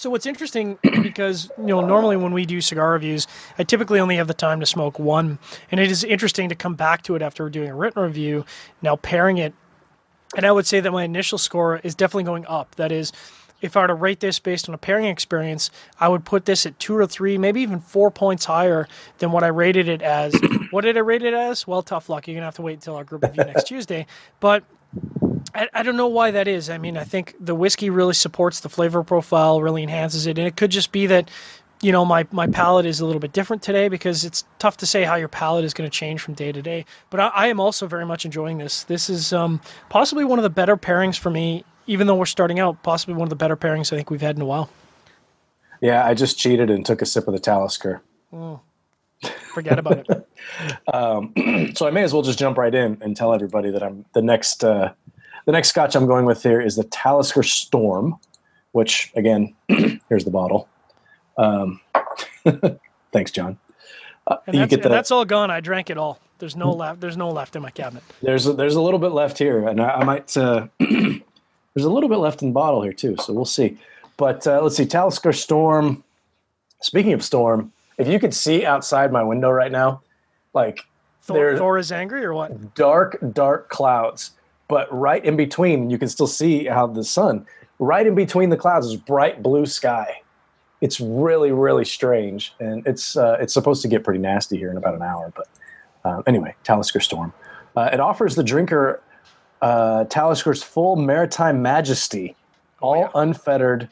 So what's interesting, because you know normally when we do cigar reviews, I typically only have the time to smoke one, and it is interesting to come back to it after doing a written review, now pairing it, and I would say that my initial score is definitely going up. That is, if I were to rate this based on a pairing experience, I would put this at two or three, maybe even four points higher than what I rated it as. What did I rate it as? Well, tough luck. You're going to have to wait until our group review next Tuesday. But I, I don't know why that is. I mean, I think the whiskey really supports the flavor profile, really enhances it. And it could just be that, you know, my, my palate is a little bit different today, because it's tough to say how your palate is going to change from day to day. But I, I am also very much enjoying this. This is um, possibly one of the better pairings for me, even though we're starting out, possibly one of the better pairings I think we've had in a while.
Yeah, I just cheated and took a sip of the Talisker.
Mm. Forget about it.
um, so I may as well just jump right in and tell everybody that I'm the next uh, the next Scotch I'm going with here is the Talisker Storm, which again, here's the bottle. Um, thanks, John. Uh,
and, that's, and the, that's all gone. I drank it all. There's no left. There's no left in my cabinet.
There's a, there's a little bit left here, and I, I might. Uh, there's a little bit left in the bottle here too, so we'll see. But uh, let's see, Talisker Storm. Speaking of storm, if you could see outside my window right now, like
Thor, Thor is angry or what?
Dark, dark clouds, but right in between, you can still see how the sun. Right in between the clouds is bright blue sky. It's really, really strange, and it's uh, it's supposed to get pretty nasty here in about an hour. But uh, anyway, Talisker Storm. Uh, it offers the drinker uh, Talisker's full maritime majesty, all oh, yeah. unfettered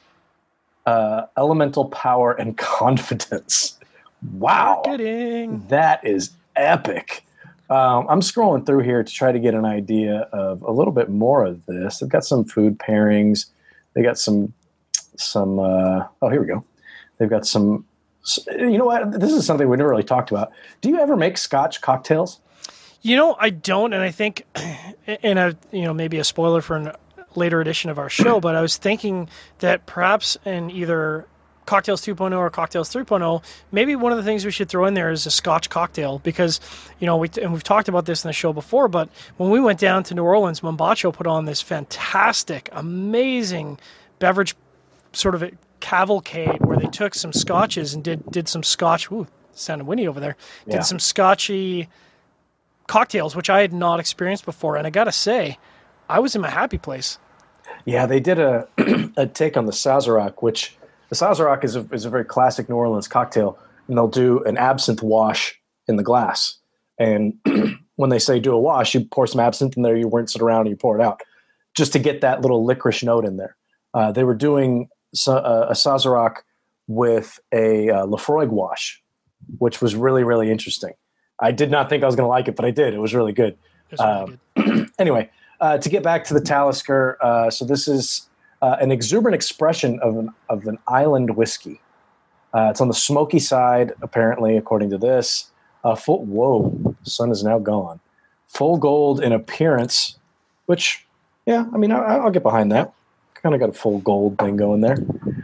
uh, elemental power and confidence. Wow,
Marketing.
That is epic. Um, I'm scrolling through here to try to get an idea of a little bit more of this. They've got some food pairings. They got some some. Uh, oh, here we go. They've got some. You know what? This is something we never really talked about. Do you ever make Scotch cocktails?
You know, I don't, and I think, and I, you know, maybe a spoiler for a later edition of our show, but I was thinking that perhaps in either Cocktails two point oh or Cocktails three point oh, maybe one of the things we should throw in there is a Scotch cocktail, because, you know, we and we've talked about this in the show before, but when we went down to New Orleans, Mombacho put on this fantastic, amazing beverage sort of a cavalcade where they took some scotches and did did some Scotch. Ooh, sounded windy over there. Did
yeah.
some Scotchy cocktails, which I had not experienced before, and I gotta say, I was in my happy place.
Yeah, they did a a take on the Sazerac, which the Sazerac is a, is a very classic New Orleans cocktail, and they'll do an absinthe wash in the glass. And when they say do a wash, you pour some absinthe in there, you rinse it around, and you pour it out, just to get that little licorice note in there. Uh, they were doing a, a Sazerac with a uh, Laphroaig wash, which was really, really interesting. I did not think I was going to like it, but I did. It was really good.
Really
um,
good.
Anyway, uh, to get back to the Talisker, uh, so this is uh, an exuberant expression of an, of an island whiskey. Uh, it's on the smoky side, apparently, according to this. Uh, full, whoa, the sun is now gone. Full gold in appearance, which, yeah, I mean, I, I'll get behind that. Kind of got a full gold thing going there.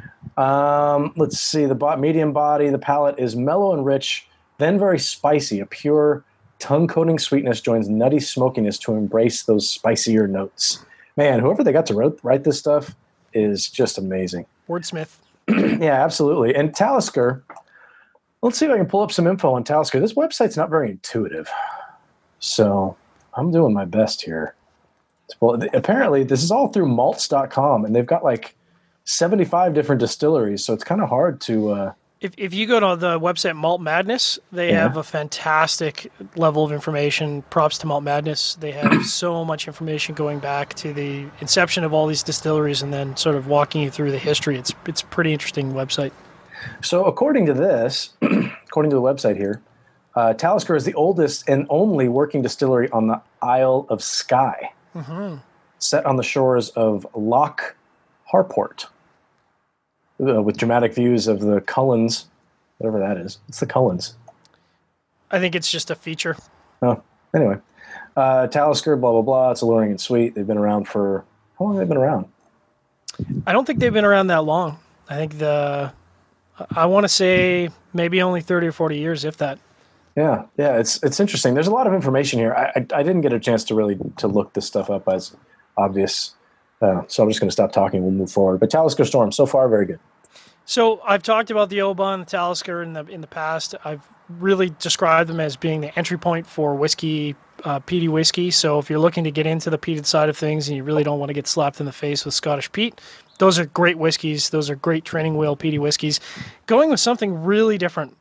Um, let's see, the bo- medium body, the palate is mellow and rich, then very spicy. A pure tongue-coating sweetness joins nutty smokiness to embrace those spicier notes. Man, whoever they got to write, write this stuff is just amazing.
Wordsmith.
Yeah, absolutely. And Talisker, let's see if I can pull up some info on Talisker. This website's not very intuitive, so I'm doing my best here. Well, apparently, this is all through malts dot com, and they've got like seventy-five different distilleries, so it's kind of hard to... Uh,
If if you go to the website Malt Madness, they
Yeah.
have a fantastic level of information. Props to Malt Madness. They have so much information going back to the inception of all these distilleries and then sort of walking you through the history. It's it's a pretty interesting website.
So according to this, according to the website here, uh, Talisker is the oldest and only working distillery on the Isle of Skye,
Mm-hmm.
set on the shores of Loch Harport, uh, with dramatic views of the Cullens, whatever that is. It's the Cullens.
I think it's just a feature.
Oh, anyway. Uh, Talisker, blah, blah, blah. It's alluring and sweet. They've been around for... How long have they been around?
I don't think they've been around that long. I think the... I want to say maybe only thirty or forty years, if that.
Yeah, yeah, it's it's interesting. There's a lot of information here. I I, I didn't get a chance to really to look this stuff up as obvious, uh, so I'm just going to stop talking. We'll move forward. But Talisker Storm, so far, very good.
So I've talked about the Oban, the Talisker in the in the past. I've really described them as being the entry point for whiskey, uh, peaty whiskey. So if you're looking to get into the peated side of things and you really don't want to get slapped in the face with Scottish peat, those are great whiskeys. Those are great training wheel peaty whiskeys. Going with something really different.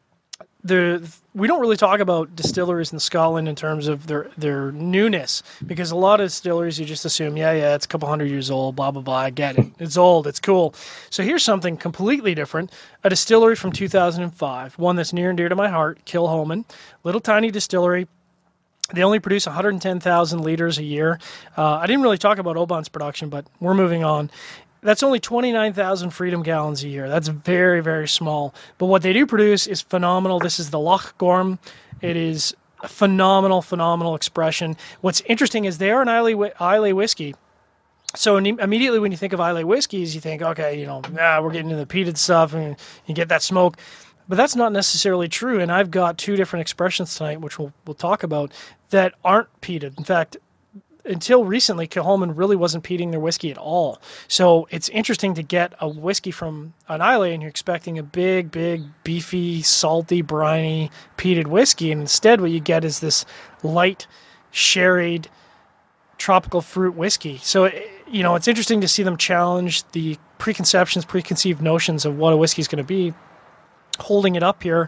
The we don't really talk about distilleries in Scotland in terms of their their newness, because a lot of distilleries you just assume, yeah, yeah, it's a couple hundred years old, blah, blah, blah, I get it. It's old, it's cool. So here's something completely different. A distillery from two thousand five, one that's near and dear to my heart, Kilchoman, little tiny distillery. They only produce one hundred ten thousand liters a year. Uh, I didn't really talk about Oban's production, but we're moving on. That's only twenty-nine thousand Freedom gallons a year. That's very, very small. But what they do produce is phenomenal. This is the Loch Gorm. It is a phenomenal, phenomenal expression. What's interesting is they are an Islay, Islay whiskey. So immediately when you think of Islay whiskeys, you think, okay, you know, ah, we're getting into the peated stuff and you get that smoke. But that's not necessarily true. And I've got two different expressions tonight, which we'll, we'll talk about, that aren't peated. In fact, until recently, Kilchoman really wasn't peating their whiskey at all. So it's interesting to get a whiskey from an Islay and you're expecting a big, big, beefy, salty, briny, peated whiskey. And instead what you get is this light, sherried, tropical fruit whiskey. So, you know, it's interesting to see them challenge the preconceptions, preconceived notions of what a whiskey is going to be. Holding it up here,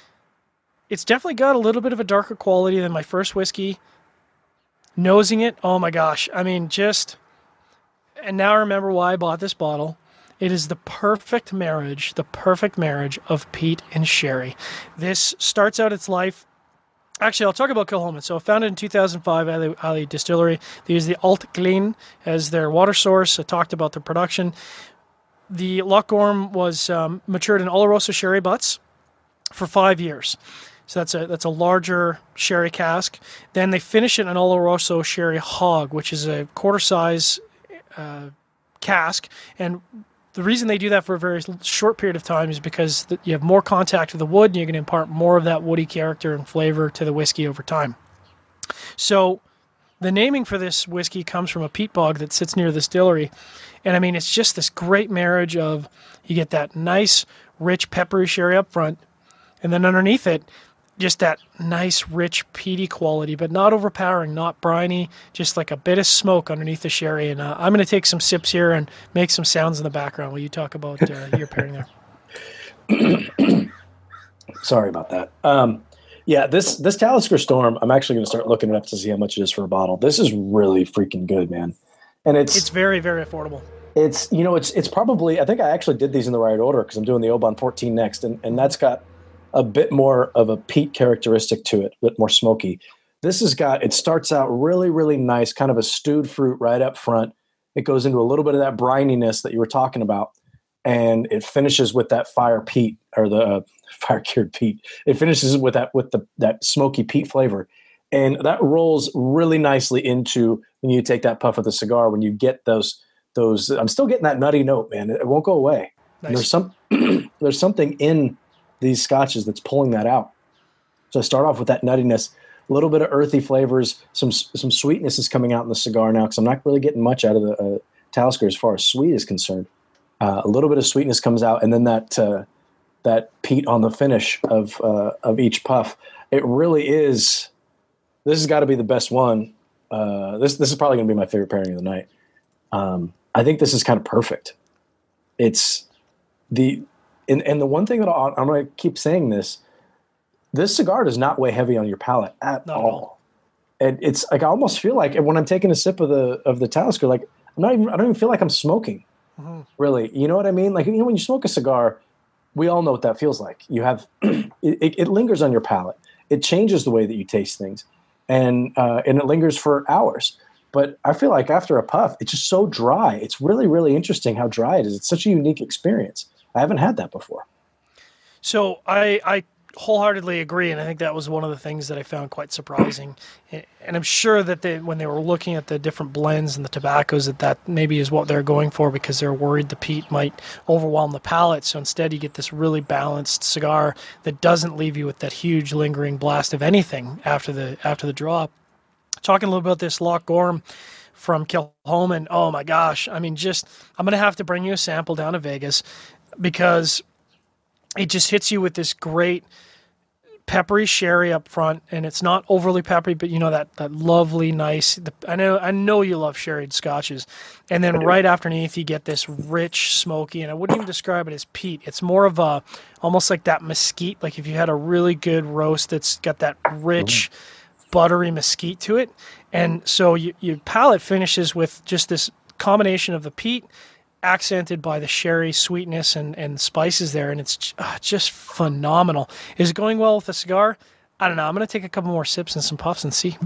it's definitely got a little bit of a darker quality than my first whiskey. Nosing it, oh my gosh. I mean, just, and now I remember why I bought this bottle. It is the perfect marriage, the perfect marriage of peat and sherry. This starts out its life, actually, I'll talk about Kilchoman. So founded in two thousand five, Islay, Islay Distillery. They use the Alt Glen as their water source. I talked about the production. The Loch Gorm was um, matured in Oloroso sherry butts for five years. So that's a that's a larger sherry cask. Then they finish it in an Oloroso sherry hog, which is a quarter size uh, cask. And the reason they do that for a very short period of time is because you have more contact with the wood, and you can impart more of that woody character and flavor to the whiskey over time. So the naming for this whiskey comes from a peat bog that sits near the distillery. And I mean, it's just this great marriage of, you get that nice, rich, peppery sherry up front, and then underneath it, just that nice, rich, peaty quality, but not overpowering, not briny, just like a bit of smoke underneath the sherry. And uh, I'm going to take some sips here and make some sounds in the background while you talk about uh, your pairing there.
Sorry about that. Um, yeah, this this Talisker Storm, I'm actually going to start looking it up to see how much it is for a bottle. This is really freaking good, man. And it's
it's very, very affordable.
It's, you know, it's it's probably, I think I actually did these in the right order because I'm doing the Oban fourteen next, and, and that's got a bit more of a peat characteristic to it, a bit more smoky. This has got, it starts out really, really nice, kind of a stewed fruit right up front. It goes into a little bit of that brininess that you were talking about, and it finishes with that fire peat, or the uh, fire cured peat. It finishes with that with the that smoky peat flavor, and that rolls really nicely into when you take that puff of the cigar. When you get those those, I'm still getting that nutty note, man. It, it won't go away. Nice. There's some there's something in these scotches that's pulling that out. So I start off with that nuttiness, a little bit of earthy flavors, some some sweetness is coming out in the cigar now because I'm not really getting much out of the uh, Talisker as far as sweet is concerned. Uh, a little bit of sweetness comes out, and then that uh, that peat on the finish of uh, of each puff. It really is. This has got to be the best one. Uh, this this is probably going to be my favorite pairing of the night. Um, I think this is kind of perfect. It's the and, and the one thing that I'll, I'm going to keep saying this. This cigar does not weigh heavy on your palate at
not
all.
At all.
And it's like I almost feel like when I'm taking a sip of the of the Talisker, like I'm not even I don't even feel like I'm smoking. Mm-hmm. Really, you know what I mean? Like, you know, when you smoke a cigar, we all know what that feels like. You have it, it lingers on your palate. It changes the way that you taste things, and uh, and it lingers for hours. But I feel like after a puff, it's just so dry. It's really, really interesting how dry it is. It's such a unique experience. I haven't had that before.
So I, I wholeheartedly agree, and I think that was one of the things that I found quite surprising. And I'm sure that they, when they were looking at the different blends and the tobaccos, that that maybe is what they're going for because they're worried the peat might overwhelm the palate. So instead you get this really balanced cigar that doesn't leave you with that huge lingering blast of anything after the after the draw. Talking a little bit about this Loch Gorm, from Kilchoman. Oh my gosh. I mean, just, I'm going to have to bring you a sample down to Vegas because it just hits you with this great peppery sherry up front, and it's not overly peppery, but you know that that lovely, nice. The, I know, I know you love sherried scotches, and then right underneath you get this rich, smoky, and I wouldn't even describe it as peat. It's more of a almost like that mesquite. Like if you had a really good roast that's got that rich, buttery mesquite to it, and so you, your palate finishes with just this combination of the peat, accented by the sherry sweetness and, and spices there, and it's uh, just phenomenal. Is it going well with the cigar? I don't know. I'm going to take a couple more sips and some puffs and see.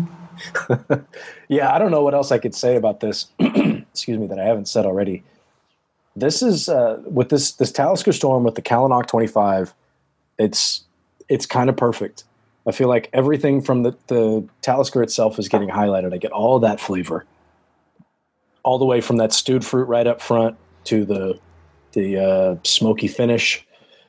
Yeah, I don't know what else I could say about this. Excuse me, that I haven't said already. This is uh, with this this Talisker Storm with the Kalanock twenty-five. It's it's kind of perfect. I feel like everything from the the Talisker itself is getting highlighted. I get all that flavor, all the way from that stewed fruit right up front to the the uh, smoky finish,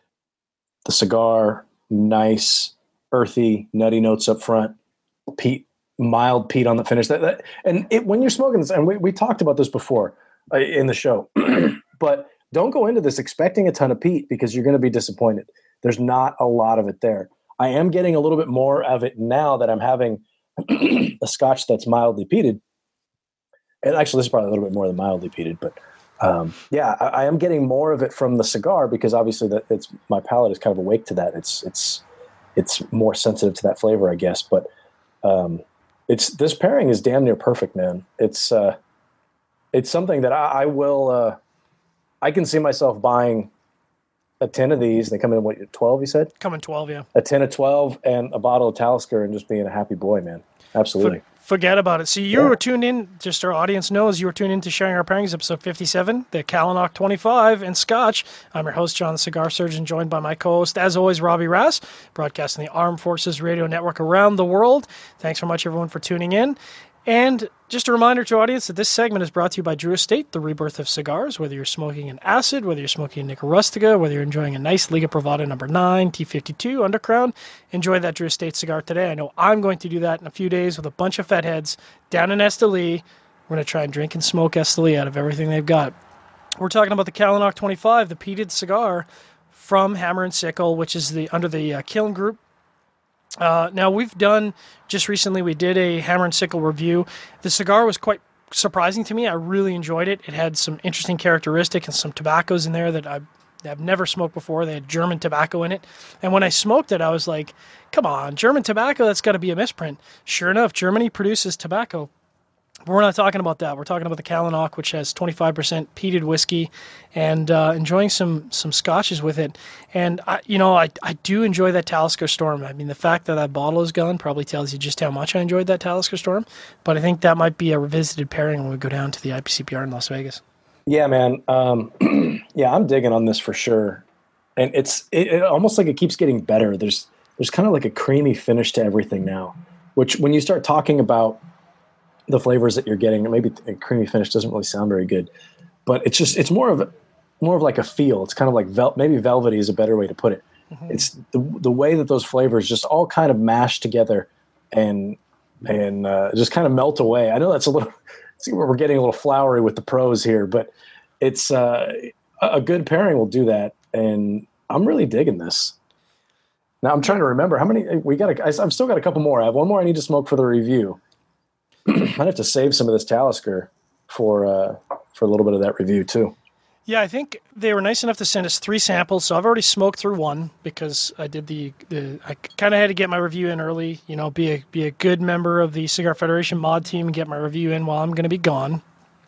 the cigar, nice, earthy, nutty notes up front, peat, mild peat on the finish. That, that and it, when you're smoking this, and we, we talked about this before uh, in the show, but don't go into this expecting a ton of peat because you're going to be disappointed. There's not a lot of it there. I am getting a little bit more of it now that I'm having a scotch that's mildly peated. And actually, this is probably a little bit more than mildly peated, but um, yeah, I, I am getting more of it from the cigar because obviously that it's my palate is kind of awake to that. It's it's it's more sensitive to that flavor, I guess. But um, it's this pairing is damn near perfect, man. It's uh, it's something that I, I will. Uh, I can see myself buying a tin of these. They come in what twelve? You said
come in twelve, yeah.
A tin of twelve and a bottle of Talisker, and just being a happy boy, man. Absolutely.
For- Forget about it. So you
yeah.
were tuned in, just our audience knows, you were tuned in to Sharing Our Pairings, episode fifty-seven, the Kalanock twenty-five and Scotch. I'm your host, John the Cigar Surgeon, joined by my co-host, as always, Robbie Rass, broadcasting the Armed Forces Radio Network around the world. Thanks very much, everyone, for tuning in. And just a reminder to our audience that this segment is brought to you by Drew Estate, the rebirth of cigars. Whether you're smoking an Acid, whether you're smoking a Nica Rustica, whether you're enjoying a nice Liga Privada number nine, T fifty-two, Undercrown, enjoy that Drew Estate cigar today. I know I'm going to do that in a few days with a bunch of fat heads down in Esteli. We're going to try and drink and smoke Esteli out of everything they've got. We're talking about the Kalanock twenty-five, the peated cigar from Hammer and Sickle, which is the under the uh, Kiln Group. Uh, now, we've done, just recently, we did a Hammer and Sickle review. The cigar was quite surprising to me. I really enjoyed it. It had some interesting characteristics and some tobaccos in there that I've, I've never smoked before. They had German tobacco in it. And when I smoked it, I was like, come on, German tobacco, that's got to be a misprint. Sure enough, Germany produces tobacco. But we're not talking about that. We're talking about the Kalanock, which has twenty-five percent peated whiskey, and uh, enjoying some some scotches with it. And, I, you know, I, I do enjoy that Talisker Storm. I mean, the fact that that bottle is gone probably tells you just how much I enjoyed that Talisker Storm. But I think that might be a revisited pairing when we go down to the I P C P R in Las Vegas.
Yeah, man. Um, yeah, I'm digging on this for sure. And it's it, it almost like it keeps getting better. There's there's kind of like a creamy finish to everything now, which when you start talking about the flavors that you're getting, maybe a creamy finish doesn't really sound very good, but it's just, it's more of a, more of like a feel. It's kind of like vel- maybe velvety is a better way to put it. Mm-hmm. It's the the way that those flavors just all kind of mash together and, and uh, just kind of melt away. I know that's a little, see, we're getting a little flowery with the pros here, but it's uh, a good pairing will do that. And I'm really digging this. Now I'm trying to remember how many we got. I've still got a couple more. I have one more I need to smoke for the review. Might have to save some of this Talisker for uh, for a little bit of that review too.
Yeah, I think they were nice enough to send us three samples, so I've already smoked through one because I did the, the I kind of had to get my review in early. You know, be a be a good member of the Cigar Federation mod team and get my review in while I'm going to be gone.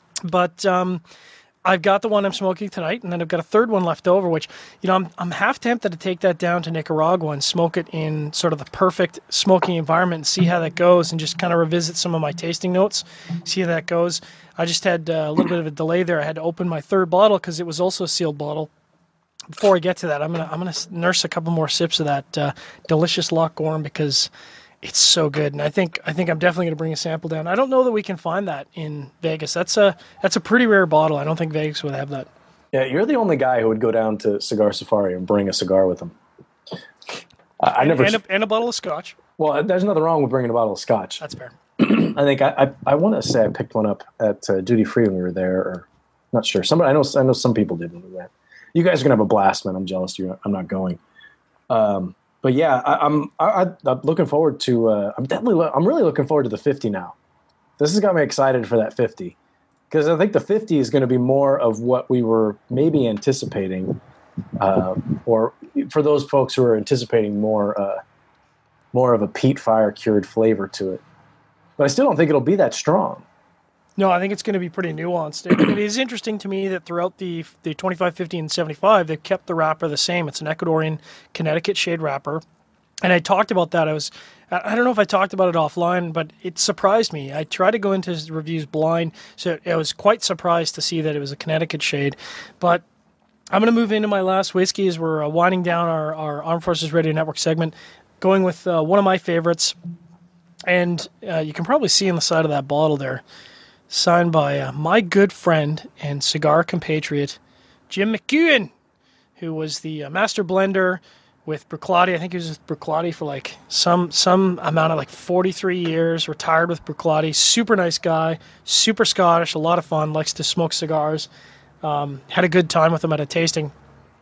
But um, I've got the one I'm smoking tonight, and then I've got a third one left over, which, you know, I'm I'm half tempted to take that down to Nicaragua and smoke it in sort of the perfect smoking environment and see how that goes and just kind of revisit some of my tasting notes, see how that goes. I just had uh, a little bit of a delay there. I had to open my third bottle because it was also a sealed bottle. Before I get to that, I'm gonna I'm gonna nurse a couple more sips of that uh, delicious Loch Gorm because it's so good, and I think I think I'm definitely going to bring a sample down. I don't know that we can find that in Vegas. That's a that's a pretty rare bottle. I don't think Vegas would have that.
Yeah, you're the only guy who would go down to Cigar Safari and bring a cigar with him. I, I
and,
never
and a, and a bottle of scotch.
Well, there's nothing wrong with bringing a bottle of scotch.
That's fair.
I think I I, I want to say I picked one up at uh, duty free when we were there, or not sure. Somebody I know I know some people did when we went. You guys are gonna have a blast, man. I'm jealous. You, I'm not going. Um, but yeah, I, I'm I, I'm looking forward to. Uh, I'm definitely. I'm really looking forward to the fifty now. This has got me excited for that fifty, because I think the fifty is going to be more of what we were maybe anticipating, uh, or for those folks who are anticipating more, uh, more of a peat fire cured flavor to it. But I still don't think it'll be that strong.
No, I think it's going to be pretty nuanced. It, it is interesting to me that throughout the the twenty-five, fifty, and seventy-five, they've kept the wrapper the same. It's an Ecuadorian Connecticut shade wrapper. And I talked about that. I was, I don't know if I talked about it offline, but it surprised me. I tried to go into his reviews blind, so I was quite surprised to see that it was a Connecticut shade. But I'm going to move into my last whiskey as we're uh, winding down our, our Armed Forces Radio Network segment, going with uh, one of my favorites. And uh, you can probably see on the side of that bottle there, signed by uh, my good friend and cigar compatriot, Jim McEwen, who was the uh, master blender with Bruichladdich. I think he was with Bruichladdich for like some some amount of like forty-three years, retired with Bruichladdich. Super nice guy, super Scottish, a lot of fun, likes to smoke cigars. Um, had a good time with him at a tasting.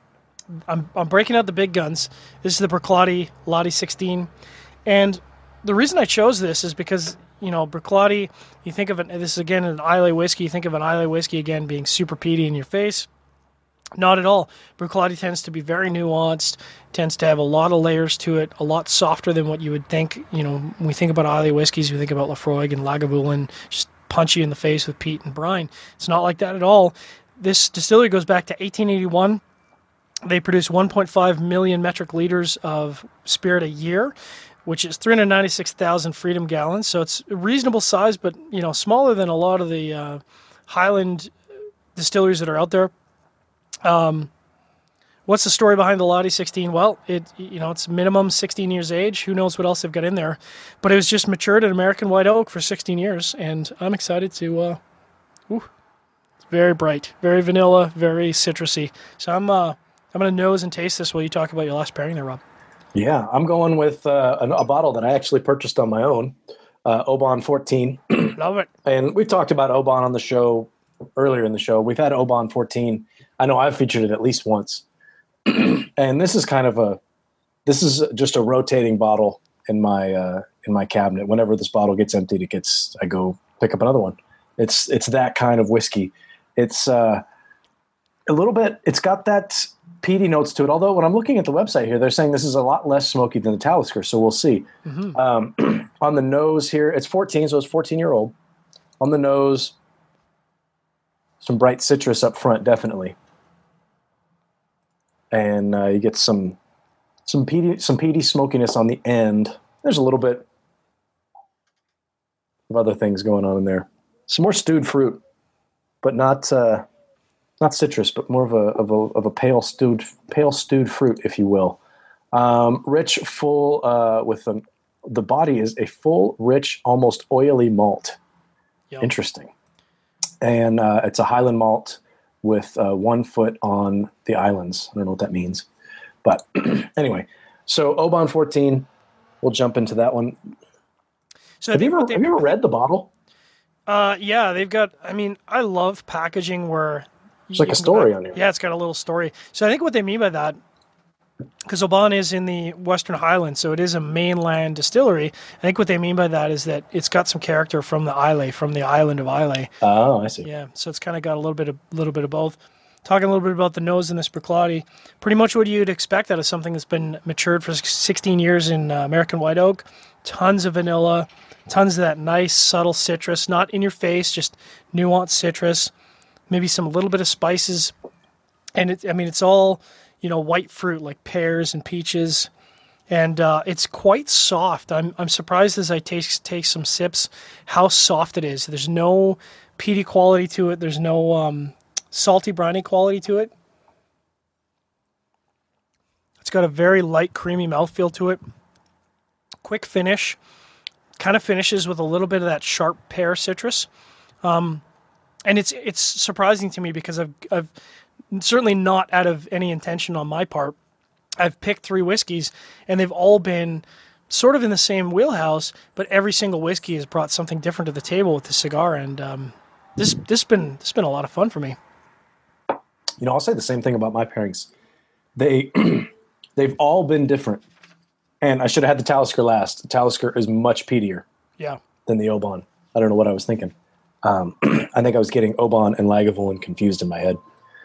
I'm, I'm breaking out the big guns. This is the Bruichladdich Lottie sixteen. And the reason I chose this is because, you know, Bruichladdich, you think of it, this is again an Islay whiskey, you think of an Islay whiskey again being super peaty in your face. Not at all. Bruichladdich tends to be very nuanced, tends to have a lot of layers to it, a lot softer than what you would think. You know, when we think about Islay whiskeys, we think about Laphroaig and Lagavulin, just punch you in the face with peat and brine. It's not like that at all. This distillery goes back to eighteen eighty-one. They produce one point five million metric liters of spirit a year, which is three hundred ninety-six thousand Freedom gallons. So it's a reasonable size, but, you know, smaller than a lot of the uh, Highland distilleries that are out there. Um, what's the story behind the Lottie sixteen? Well, it you know it's minimum sixteen years age. Who knows what else they've got in there? But it was just matured at American White Oak for sixteen years, and I'm excited to. Uh, ooh, it's very bright, very vanilla, very citrusy. So I'm uh, I'm gonna nose and taste this while you talk about your last pairing there, Rob.
Yeah, I'm going with uh, a, a bottle that I actually purchased on my own, uh, Oban fourteen.
Love it.
And we've talked about Oban on the show earlier in the show. We've had Oban fourteen. I know I've featured it at least once. And this is kind of a, this is just a rotating bottle in my uh, in my cabinet. Whenever this bottle gets emptied, it gets, I go pick up another one. It's it's that kind of whiskey. It's uh, a little bit, it's got that peaty notes to it. Although when I'm looking at the website here, they're saying this is a lot less smoky than the Talisker, so we'll see. Mm-hmm. Um, on the nose here, it's fourteen, so it's fourteen-year-old. On the nose, some bright citrus up front, definitely. And uh, you get some some peaty, some peaty smokiness on the end. There's a little bit of other things going on in there. Some more stewed fruit, but not uh, not citrus, but more of a of a of a pale stewed pale stewed fruit, if you will. Um, rich, full uh, with a, the body is a full, rich, almost oily malt. Yep. Interesting. And uh, it's a Highland malt with uh, one foot on the islands. I don't know what that means. But anyway, so Oban fourteen, we'll jump into that one. So have, you ever, have you ever read the bottle?
Uh, yeah, they've got, I mean, I love packaging where...
It's like a story on here.
Yeah, it's got a little story. So I think what they mean by that, because Oban is in the Western Highlands, so it is a mainland distillery. I think what they mean by that is that it's got some character from the Islay, from the island of Islay.
Oh, I see.
Yeah, so it's kind of got a little bit of little bit of both. Talking a little bit about the nose in this Bruichladdich, pretty much what you'd expect out of something that's been matured for sixteen years in uh, American White Oak. Tons of vanilla, tons of that nice subtle citrus, not in your face, just nuanced citrus. Maybe some a little bit of spices, and it, I mean it's all, you know, white fruit like pears and peaches, and uh, it's quite soft. I'm I'm surprised as I taste take some sips how soft it is. There's no peaty quality to it. There's no um, salty briny quality to it. It's got a very light, creamy mouthfeel to it. Quick finish, kind of finishes with a little bit of that sharp pear citrus. Um, And it's it's surprising to me because I've I've certainly not out of any intention on my part. I've picked three whiskeys and they've all been sort of in the same wheelhouse, but every single whiskey has brought something different to the table with the cigar, and um, this this been this been a lot of fun for me.
You know, I'll say the same thing about my pairings. They they've all been different, and I should have had the Talisker last. The Talisker is much peatier
Yeah,
than the Oban. I don't know what I was thinking. Um, I think I was getting Oban and Lagavulin confused in my head.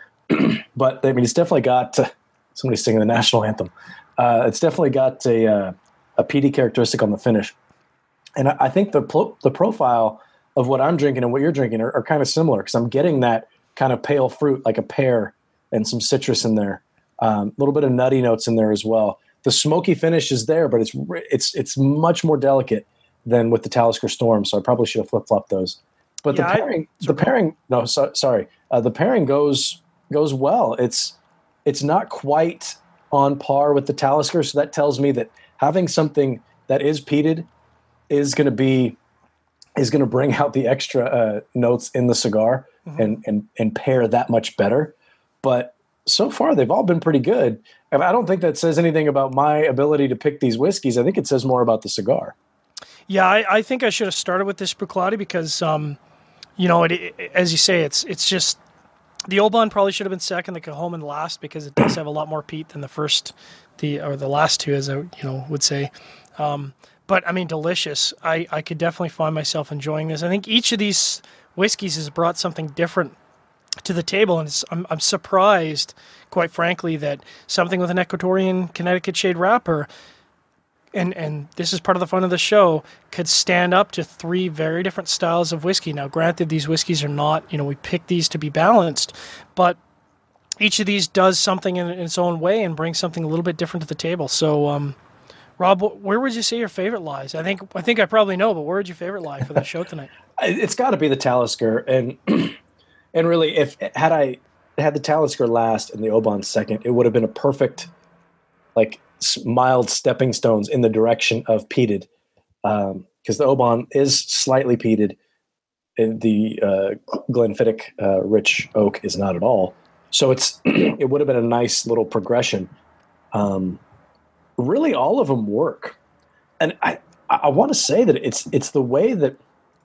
But I mean, it's definitely got uh, somebody singing the national anthem. Uh, it's definitely got a uh, a peaty characteristic on the finish, and I, I think the pl- the profile of what I'm drinking and what you're drinking are, are kind of similar because I'm getting that kind of pale fruit, like a pear and some citrus in there. A um, little bit of nutty notes in there as well. The smoky finish is there, but it's it's it's much more delicate than with the Talisker Storm. So I probably should have flip flopped those. But
Yeah,
the pairing,
I-
the pairing, no, so, sorry, uh, the pairing goes goes well. It's it's not quite on par with the Talisker, so that tells me that having something that is peated is going to be is going to bring out the extra uh, notes in the cigar mm-hmm. and and and pair that much better. But so far, they've all been pretty good. And I don't think that says anything about my ability to pick these whiskeys. I think it says more about the cigar.
Yeah, I, I think I should have started with this Bruichladdich because, um, you know, it, it, as you say, it's it's just the Oban probably should have been second, the Kilchoman last because it does have a lot more peat than the first, the or the last two, as I you know would say. Um, but I mean, delicious. I, I could definitely find myself enjoying this. I think each of these whiskeys has brought something different to the table, and it's, I'm I'm surprised, quite frankly, that something with an Ecuadorian Connecticut shade wrapper. And and this is part of the fun of the show, could stand up to three very different styles of whiskey. Now, granted, these whiskeys are not, you know, we pick these to be balanced, but each of these does something in, in its own way and brings something a little bit different to the table. So, um, Rob, where would you say your favorite lies? I think I think I probably know, but where would your favorite lie for the show tonight?
It's got to be the Talisker, and and really, if had I had the Talisker last and the Oban second, it would have been a perfect, like, mild stepping stones in the direction of peated, because um, the Oban is slightly peated, and the uh, Glenfiddich uh, rich oak is not at all. So it's it would have been a nice little progression. Um, really, all of them work, and I I want to say that it's it's the way that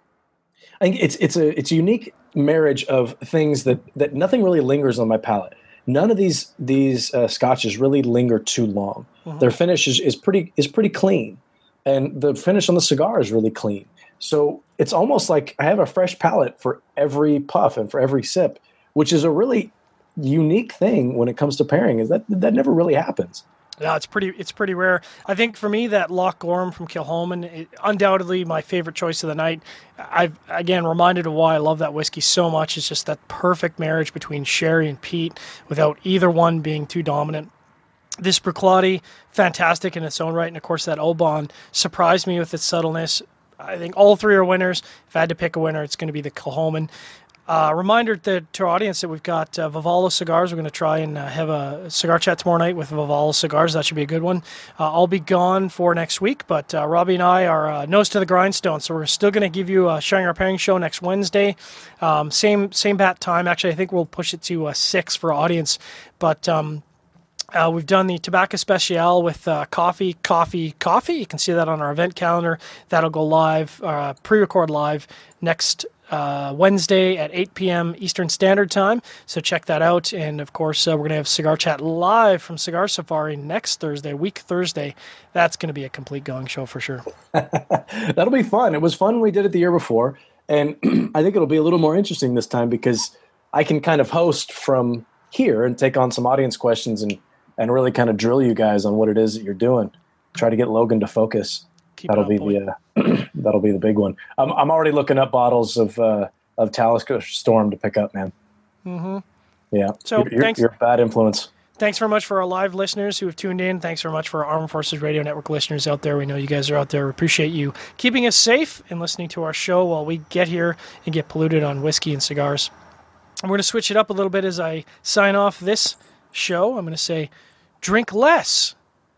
I think it's it's a it's a unique marriage of things that that nothing really lingers on my palate. None of these these uh, scotches really linger too long. Mm-hmm. Their finish is, is pretty is pretty clean, and the finish on the cigar is really clean. So it's almost like I have a fresh palate for every puff and for every sip, which is a really unique thing when it comes to pairing. Is that that never really happens.
Yeah, it's pretty it's pretty rare. I think for me, that Loch Gorham from Kilchoman, it, undoubtedly my favorite choice of the night. I've, again, reminded of why I love that whiskey so much. It's just that perfect marriage between sherry and peat without either one being too dominant. This Bruichladdich, fantastic in its own right. And, of course, that Oban surprised me with its subtleness. I think all three are winners. If I had to pick a winner, it's going to be the Kilchoman. Uh, reminder to, to our audience that we've got uh, Vivalo Cigars. We're going to try and uh, have a cigar chat tomorrow night with Vivalo Cigars. That should be a good one. Uh, I'll be gone for next week, but uh, Robbie and I are uh, nose to the grindstone, so we're still going to give you a Sharing Our Pairing show next Wednesday. Um, same same bat time. Actually, I think we'll push it to uh, six for our audience, but... Um, Uh, we've done the Tobacco Special with uh, coffee, coffee, coffee. You can see that on our event calendar. That'll go live, uh, pre-record live next uh, Wednesday at eight p.m. Eastern Standard Time. So check that out. And, of course, uh, we're going to have Cigar Chat live from Cigar Safari next Thursday, week Thursday. That's going to be a complete going show for sure.
That'll be fun. It was fun when we did it the year before. And I think it'll be a little more interesting this time because I can kind of host from here and take on some audience questions and and really kind of drill you guys on what it is that you're doing. Try to get Logan to focus.
Keep
that'll
up,
be
boy.
the uh, that'll be the big one. I'm I'm already looking up bottles of uh, of Talisker Storm to pick up, man.
Mm-hmm.
Yeah.
So
you're, you're,
thanks.
You're a bad influence.
Thanks very much for our live listeners who have tuned in. Thanks very much for our Armed Forces Radio Network listeners out there. We know you guys are out there. We appreciate you keeping us safe and listening to our show while we get here and get polluted on whiskey and cigars. And we're going to switch it up a little bit as I sign off this show. I'm going to say, drink less,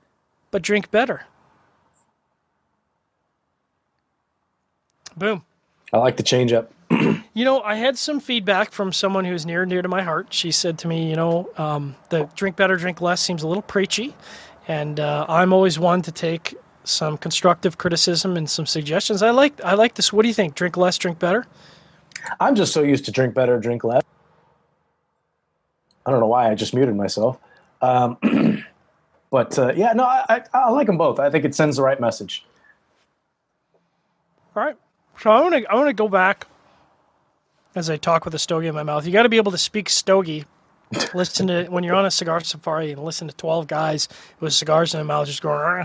but drink better. Boom.
I like the change up.
You know, I had some feedback from someone who's near and dear to my heart. She said to me, you know, um, the drink better, drink less seems a little preachy. And uh, I'm always one to take some constructive criticism and some suggestions. I like I like this. What do you think? Drink less, drink better?
I'm just so used to drink better, drink less. I don't know why I just muted myself. Um, but uh, yeah, no, I, I, I like them both. I think it sends the right message.
All right. So I want to I want to go back as I talk with a stogie in my mouth. You got to be able to speak stogie. Listen to when you're on a cigar safari and listen to twelve guys with cigars in their mouth just going.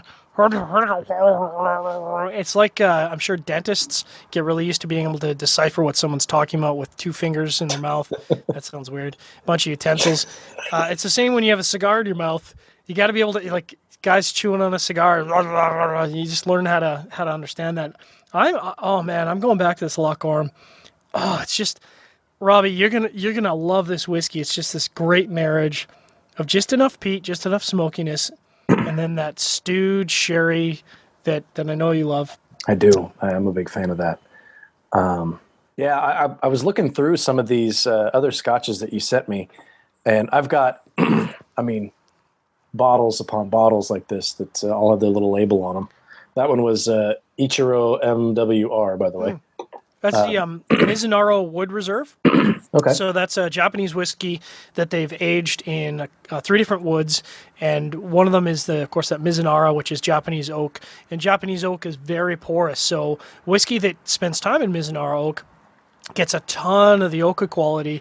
It's like uh, I'm sure dentists get really used to being able to decipher what someone's talking about with two fingers in their mouth. That sounds weird. A bunch of utensils. Uh, it's the same when you have a cigar in your mouth. You got to be able to, like, guys chewing on a cigar. You just learn how to how to understand that. I'm oh man, I'm going back to this Loch Gorm. Oh, it's just, Robbie, you're gonna you're gonna love this whiskey. It's just this great marriage of just enough peat, just enough smokiness. And then that stewed sherry that, that I know you love.
I do. I'm a big fan of that. Um, yeah, I, I was looking through some of these uh, other scotches that you sent me, and I've got, I mean, bottles upon bottles like this that uh, all have their little label on them. That one was uh, Ichiro M W R, by the way.
Mm. That's uh, the um, Mizunara Wood Reserve.
Okay.
So that's a Japanese whiskey that they've aged in uh, three different woods, and one of them is the, of course, that Mizunara, which is Japanese oak, and Japanese oak is very porous. So whiskey that spends time in Mizunara oak gets a ton of the oak quality.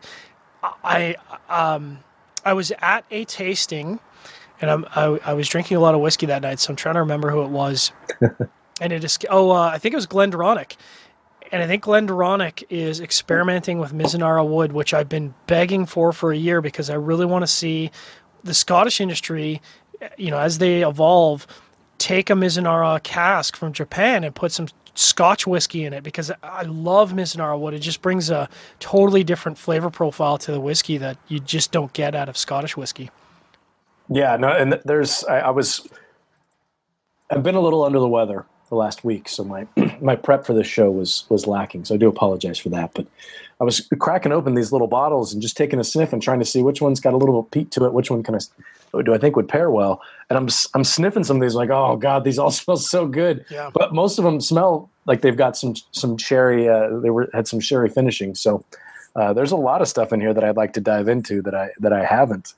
I um I was at a tasting, and I'm, I I was drinking a lot of whiskey that night, so I'm trying to remember who it was, and it is oh uh, I think it was GlenDronach. And I think GlenDronach is experimenting with Mizunara wood, which I've been begging for for a year because I really want to see the Scottish industry, you know, as they evolve, take a Mizunara cask from Japan and put some Scotch whiskey in it, because I love Mizunara wood. It just brings a totally different flavor profile to the whiskey that you just don't get out of Scottish whiskey.
Yeah, no, and there's I, I was I've been a little under the weather the last week, so my my prep for this show was was lacking, so I do apologize for that. But I was cracking open these little bottles and just taking a sniff and trying to see which one's got a little peat to it, which one kind of do I think would pair well. And I'm I'm sniffing some of these like, oh god, these all smell so good.
Yeah.
But most of them smell like they've got some some sherry. Uh, they were had some sherry finishing. So uh, there's a lot of stuff in here that I'd like to dive into that I that I haven't.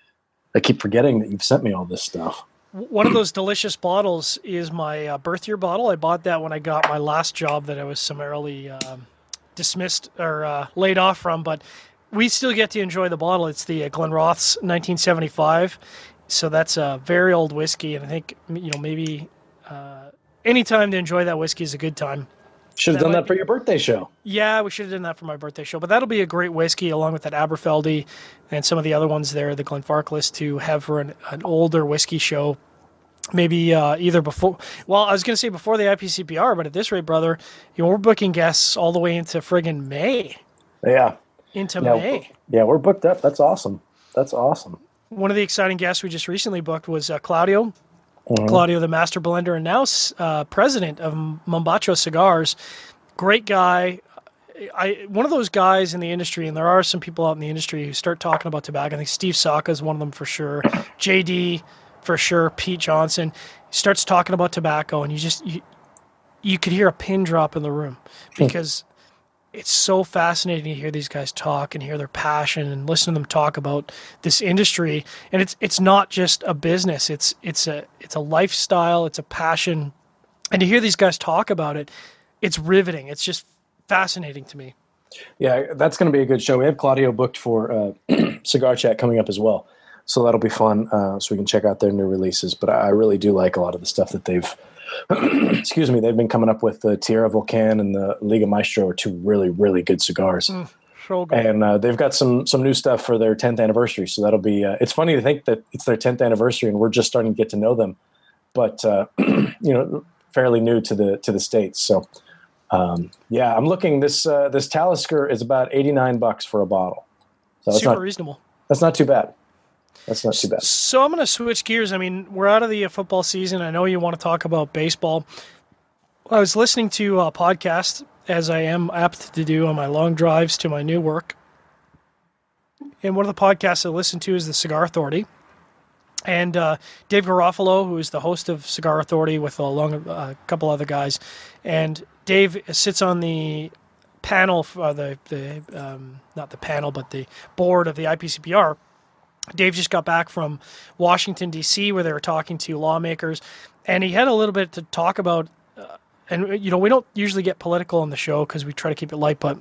I keep forgetting that you've sent me all this stuff.
One of those delicious bottles is my uh, birth year bottle. I bought that when I got my last job that I was summarily um, dismissed or uh, laid off from, but we still get to enjoy the bottle. It's the uh, Glenrothes nineteen seventy-five. So that's a very old whiskey, and I think, you know, maybe uh, any time to enjoy that whiskey is a good time.
Should have
That
done
might
that for
be-
your birthday show.
Yeah, we should have done that for my birthday show, but that'll be a great whiskey along with that Aberfeldy and some of the other ones there, the Glenfarclas, to have for an, an older whiskey show. Maybe uh, either before, well, I was going to say before the I P C P R, but at this rate, brother, you know, we're booking guests all the way into friggin' May.
Yeah.
Into
yeah,
May.
Yeah, we're booked up. That's awesome. That's awesome.
One of the exciting guests we just recently booked was uh, Claudio.
Mm-hmm.
Claudio, the master blender, and now uh, president of Mombacho Cigars. Great guy. I one of those guys in the industry, and there are some people out in the industry who start talking about tobacco. I think Steve Saka is one of them for sure. J D for sure. Pete Johnson starts talking about tobacco, and you just you, you could hear a pin drop in the room because it's so fascinating to hear these guys talk and hear their passion and listen to them talk about this industry. And it's it's not just a business; it's it's a it's a lifestyle, it's a passion, and to hear these guys talk about it, it's riveting. It's just fascinating to me.
Yeah, that's going to be a good show. We have Claudio booked for uh, Cigar Chat coming up as well, so that'll be fun. Uh, so we can check out their new releases. But I really do like a lot of the stuff that they've, excuse me, they've been coming up with. The Tierra Volcan and the Liga Maestro are two really, really good cigars.
Mm, so good.
And uh, they've got some some new stuff for their tenth anniversary. So that'll be. Uh, it's funny to think that it's their tenth anniversary and we're just starting to get to know them, but uh, you know, fairly new to the to the States. So. Um, yeah, I'm looking. This uh, this Talisker is about eighty-nine bucks for a bottle. So that's
Super
not,
reasonable.
That's not too bad. That's not too bad.
So I'm going to switch gears. I mean, we're out of the football season. I know you want to talk about baseball. I was listening to a podcast, as I am apt to do on my long drives to my new work. And one of the podcasts I listened to is the Cigar Authority. And uh, Dave Garofalo, who is the host of Cigar Authority with along a couple other guys, and Dave sits on the panel, uh, the the um, not the panel, but the board of the I P C P R. Dave just got back from Washington, D C, where they were talking to lawmakers, and he had a little bit to talk about. Uh, and you know, we don't usually get political on the show because we try to keep it light, but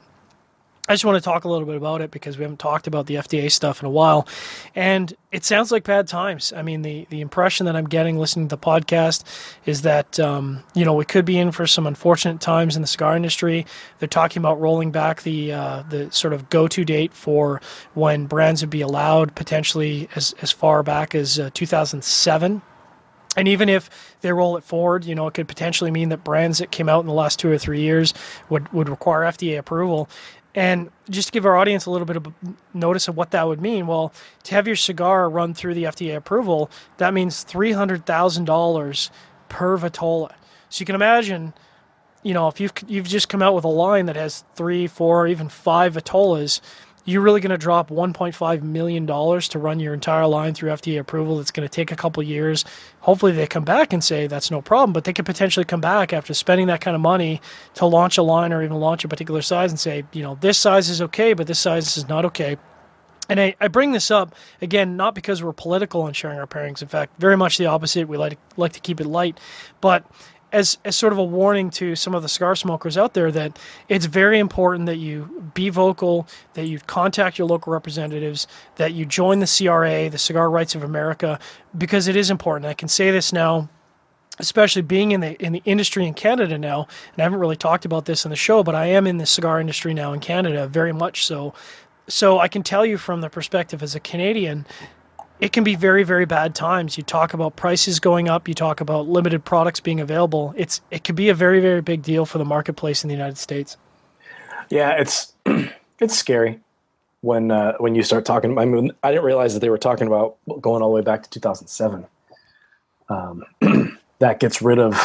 I just want to talk a little bit about it because we haven't talked about the F D A stuff in a while. And it sounds like bad times. I mean, the, the impression that I'm getting listening to the podcast is that, um, you know, we could be in for some unfortunate times in the cigar industry. They're talking about rolling back the uh, the sort of go-to date for when brands would be allowed potentially as, as far back as uh, two thousand seven. And even if they roll it forward, you know, it could potentially mean that brands that came out in the last two or three years would, would require F D A approval. And just to give our audience a little bit of notice of what that would mean, well, to have your cigar run through the F D A approval, that means three hundred thousand dollars per Vitola. So you can imagine, you know, if you've, you've just come out with a line that has three, four, even five Vitolas, you're really going to drop one point five million dollars to run your entire line through F D A approval. It's going to take a couple years. Hopefully they come back and say that's no problem, but they could potentially come back after spending that kind of money to launch a line or even launch a particular size and say, you know, this size is okay, but this size is not okay. And I, I bring this up, again, not because we're political in sharing our pairings. In fact, very much the opposite. We like, like to keep it light. But as as sort of a warning to some of the cigar smokers out there that it's very important that you be vocal, that you contact your local representatives, that you join the C R A, the Cigar Rights of America, because it is important. I can say this now, especially being in the in the industry in Canada now, and I haven't really talked about this in the show, but I am in the cigar industry now in Canada, very much so. So I can tell you from the perspective as a Canadian, it can be very, very bad times. You talk about prices going up. You talk about limited products being available. It's it could be a very, very big deal for the marketplace in the United States.
Yeah, it's it's scary when uh, when you start talking. I mean, I didn't realize that they were talking about going all the way back to two thousand seven. Um, that gets rid of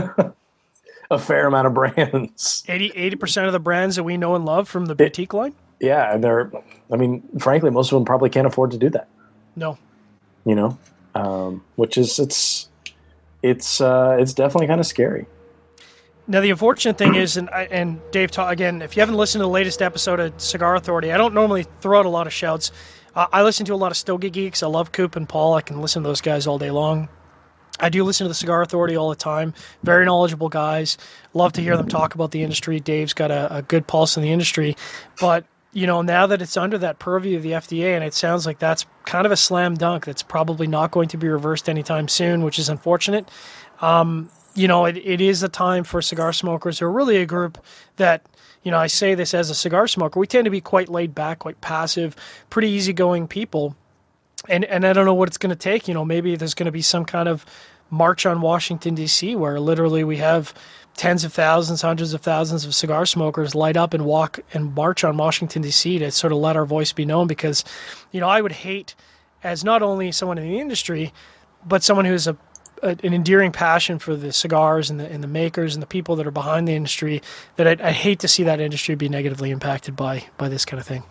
a fair amount of brands.
eighty percent of the brands that we know and love from the boutique
it,
line?
Yeah, and they're, I mean, frankly, most of them probably can't afford to do that.
No.
You know, um, which is, it's, it's, uh, it's definitely kind of scary.
Now, the unfortunate thing is, and, I, and Dave, ta- again, if you haven't listened to the latest episode of Cigar Authority, I don't normally throw out a lot of shouts. Uh, I listen to a lot of Stogie Geeks. I love Coop and Paul. I can listen to those guys all day long. I do listen to the Cigar Authority all the time. Very knowledgeable guys. Love to hear them talk about the industry. Dave's got a, a good pulse in the industry. But, you know, now that it's under that purview of the F D A, and it sounds like that's kind of a slam dunk, that's probably not going to be reversed anytime soon, which is unfortunate. Um, you know, it, it is a time for cigar smokers who are really a group that, you know, I say this as a cigar smoker, we tend to be quite laid back, quite passive, pretty easygoing people. And and I don't know what it's going to take. You know, maybe there's going to be some kind of march on Washington, D C, where literally we have tens of thousands, hundreds of thousands of cigar smokers light up and walk and march on Washington, D C to sort of let our voice be known. Because, you know, I would hate, as not only someone in the industry, but someone who has a, a an endearing passion for the cigars and the, and the makers and the people that are behind the industry, that I'd, I'd hate to see that industry be negatively impacted by by this kind of thing.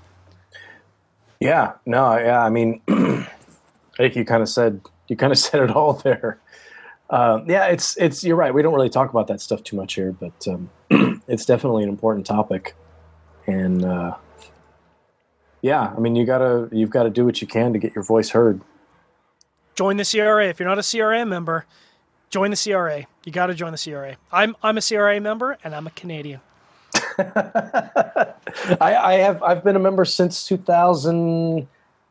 Yeah, no, yeah. I mean, I think you kind of said you kind of said it all there. Uh, yeah, it's it's. You're right. We don't really talk about that stuff too much here, but um, it's definitely an important topic. And uh, yeah, I mean, you gotta you've got to do what you can to get your voice heard.
Join the C R A. If you're not a C R A member, join the C R A. You got to join the C R A. I'm I'm a C R A member, and I'm a Canadian.
I, I have I've been a member since two thousand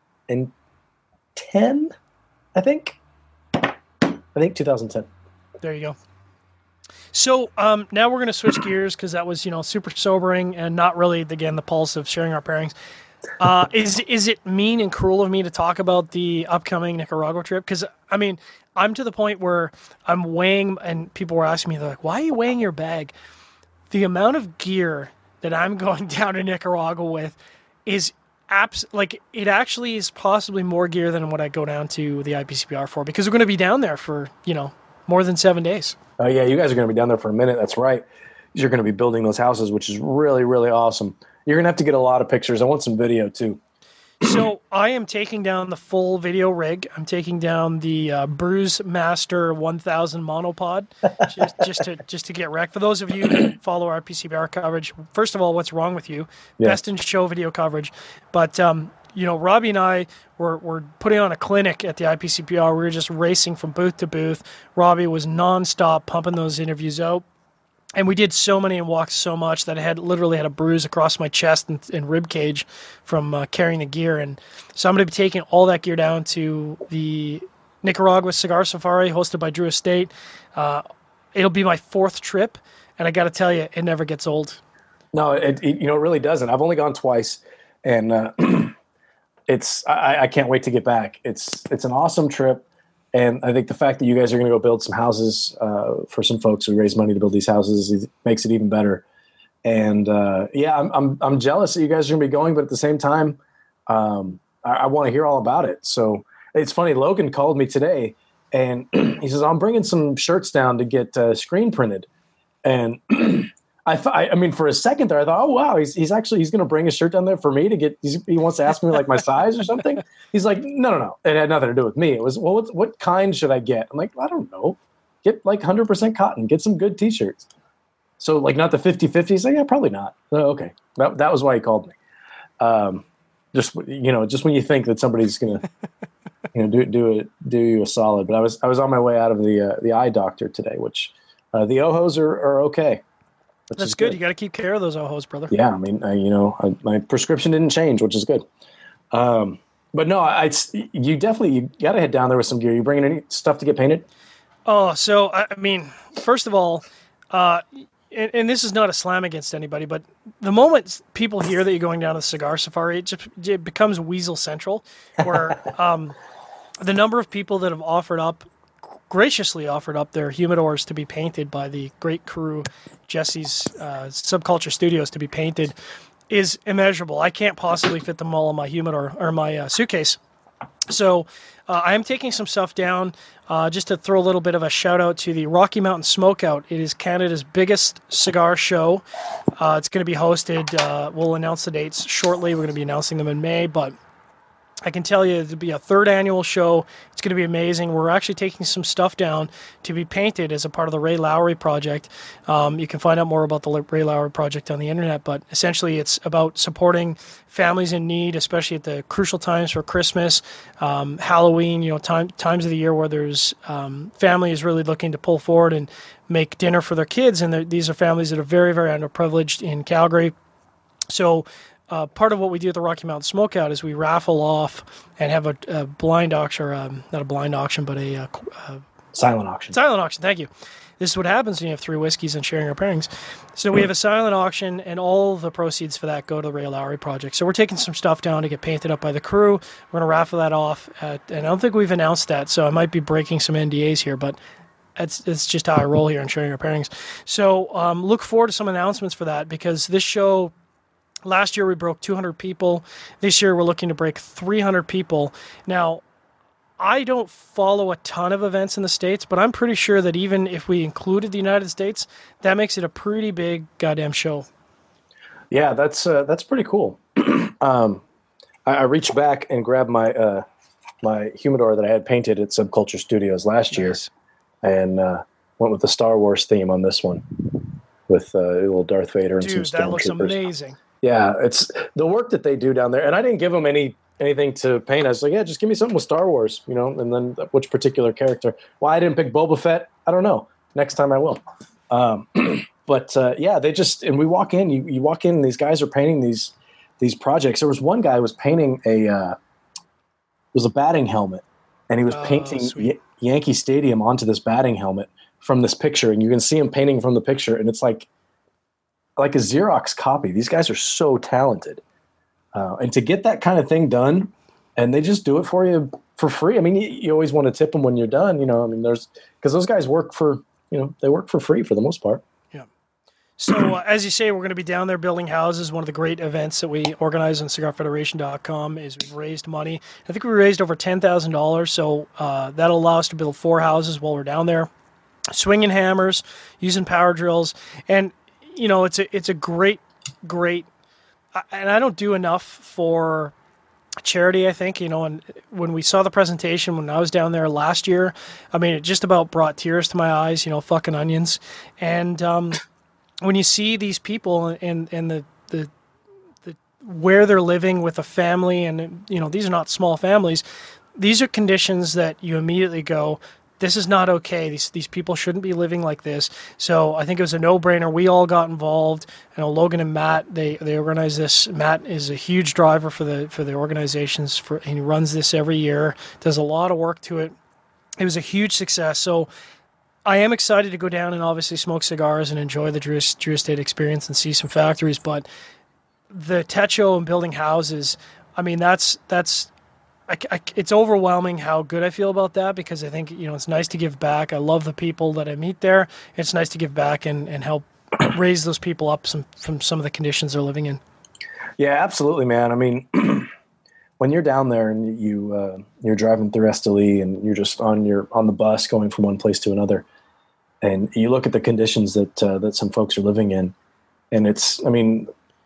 ten, I think. I think two thousand ten.
There you go. So um, now we're going to switch gears because that was, you know, super sobering and not really, again, the pulse of sharing our pairings. Uh, is is it mean and cruel of me to talk about the upcoming Nicaragua trip? Because, I mean, I'm to the point where I'm weighing, and people were asking me, they're like, why are you weighing your bag? The amount of gear that I'm going down to Nicaragua with is abs- like it actually is possibly more gear than what I go down to the I P C P R for, because we're going to be down there for, you know, more than seven days.
Oh yeah, you guys are going to be down there for a minute. That's right. You're going to be building those houses, which is really, really awesome. You're going to have to get a lot of pictures. I want some video too.
So I am taking down the full video rig. I'm taking down the uh, Bruise Master one thousand monopod just, just to just to get wrecked. For those of you that follow our P C B R coverage, first of all, what's wrong with you?
Yeah.
Best in show video coverage. But um, you know, Robbie and I were were putting on a clinic at the I P C B R. We were just racing from booth to booth. Robbie was nonstop pumping those interviews out. And we did so many and walked so much that I had literally had a bruise across my chest and, and rib cage from uh, carrying the gear. And so I'm going to be taking all that gear down to the Nicaragua Cigar Safari hosted by Drew Estate. Uh, it'll be my fourth trip, and I got to tell you, it never gets old.
No, it, it you know it really doesn't. I've only gone twice, and uh, it's I, I can't wait to get back. It's it's an awesome trip. And I think the fact that you guys are going to go build some houses uh, for some folks who raise money to build these houses it makes it even better. And uh, yeah, I'm, I'm I'm jealous that you guys are going to be going, but at the same time, um, I, I want to hear all about it. So it's funny. Logan called me today, and he says I'm bringing some shirts down to get uh, screen printed. And I, th- I mean, for a second there, I thought, oh wow, he's he's actually he's going to bring a shirt down there for me to get. He's, he wants to ask me like my size or something. He's like, no, no, no. It had nothing to do with me. It was, well, what, what kind should I get? I'm like, I don't know. Get like one hundred percent cotton. Get some good T-shirts. So like not the fifty-fifty. He's like, yeah, probably not. Oh, okay. That that was why he called me. Um, just you know, just when you think that somebody's going to, you know, do do it do you a solid. But I was I was on my way out of the uh, the eye doctor today, which uh, the O H Os are, are okay.
That's good. good. You got to keep care of those O H Os, brother.
Yeah, I mean, I, you know, I, my prescription didn't change, which is good. Um, but no, I, I you definitely you got to head down there with some gear. You bringing any stuff to get painted?
Oh, so I mean, first of all, uh, and, and this is not a slam against anybody, but the moment people hear that you're going down to the cigar safari, it just it becomes Weasel Central, where um, the number of people that have offered up. graciously offered up their humidors to be painted by the great crew, Jesse's uh, Subculture Studios, to be painted is immeasurable. I can't possibly fit them all in my humidor or my uh, suitcase. So uh, I am taking some stuff down uh, just to throw a little bit of a shout out to the Rocky Mountain Smokeout. It is Canada's biggest cigar show. Uh, it's going to be hosted. Uh, we'll announce the dates shortly. We're going to be announcing them in May, but I can tell you it'll be a third annual show. It's going to be amazing. We're actually taking some stuff down to be painted as a part of the Ray Lowry project. Um, you can find out more about the Ray Lowry project on the internet, but essentially it's about supporting families in need, especially at the crucial times for Christmas, um, Halloween, you know, time, times of the year where there's um, families really looking to pull forward and make dinner for their kids. And these are families that are very, very underprivileged in Calgary. So Uh, part of what we do at the Rocky Mountain Smokeout is we raffle off and have a, a blind auction, or um, not a blind auction, but a, a, a
silent auction.
Silent auction, thank you. This is what happens when you have three whiskeys and sharing our pairings. So we have a silent auction, and all the proceeds for that go to the Ray Lowry project. So we're taking some stuff down to get painted up by the crew. We're going to raffle that off, at, and I don't think we've announced that, so I might be breaking some N D As here, but It's, it's just how I roll here on sharing our pairings. So um, look forward to some announcements for that, because this show... Last year we broke two hundred people. This year we're looking to break three hundred people. Now, I don't follow a ton of events in the States, but I'm pretty sure that even if we included the United States, that makes it a pretty big goddamn show.
Yeah, that's uh, that's pretty cool. um, I, I reached back and grabbed my uh, my humidor that I had painted at Subculture Studios last year,
Nice.
and uh, went with the Star Wars theme on this one, with uh, a little Darth Vader and
Dude,
some
that looks
stormtroopers.
amazing.
Yeah, it's the work that they do down there, and I didn't give them any anything to paint. I was like, yeah, just give me something with Star Wars, you know, and then which particular character. Why I didn't pick Boba Fett, I don't know. Next time I will. Um, but uh, yeah, they just and we walk in. You, you walk in, and these guys are painting these these projects. There was one guy who was painting a uh, it was a batting helmet, and he was
Oh,
painting
sweet.
y- Yankee Stadium onto this batting helmet from this picture, and you can see him painting from the picture, and it's like. like a Xerox copy. These guys are so talented. Uh, and to get that kind of thing done, and they just do it for you for free. I mean, you, you always want to tip them when you're done, you know, I mean, there's, because those guys work for, you know, they work for free for the most part.
Yeah. So uh, as you say, we're going to be down there building houses. One of the great events that we organize on cigar federation dot com is we've raised money. I think we raised over ten thousand dollars. So uh, that'll allow us to build four houses while we're down there, swinging hammers, using power drills. And, you know, it's a, it's a great, great, and I don't do enough for charity, I think, you know, and when we saw the presentation, when I was down there last year, I mean, it just about brought tears to my eyes, you know, fucking onions. And um, when you see these people and, and the, the, the, where they're living with a family, and, you know, these are not small families, these are conditions that you immediately go, this is not okay. These these people shouldn't be living like this. So I think it was a no-brainer. We all got involved. You know, Logan and Matt, they they organized this. Matt is a huge driver for the for the organizations. For he runs this every year. Does a lot of work to it. It was a huge success. So I am excited to go down and obviously smoke cigars and enjoy the Drew, Drew Estate experience and see some factories. But the techo and building houses, I mean, that's that's. I, I, it's overwhelming how good I feel about that, because I think, you know, it's nice to give back. I love the people that I meet there. It's nice to give back and, and help raise those people up some, from some of the conditions they're living in.
Yeah, absolutely, man. I mean, when you're down there and you uh, you're driving through Esteli and you're just on your on the bus going from one place to another, and you look at the conditions that uh, that some folks are living in, and it's, I mean,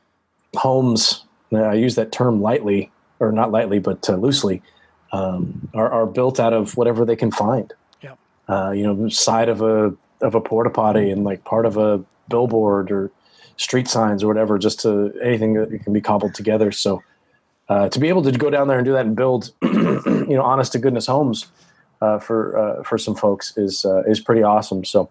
homes. I use that term lightly. Or not lightly, but uh, loosely, um, are, are built out of whatever they can find.
Yeah.
Uh, you know, side of a of a porta potty and like part of a billboard or street signs or whatever, just to anything that can be cobbled together. So uh, to be able to go down there and do that and build, you know, honest to goodness homes uh, for uh, for some folks is uh, is pretty awesome. So.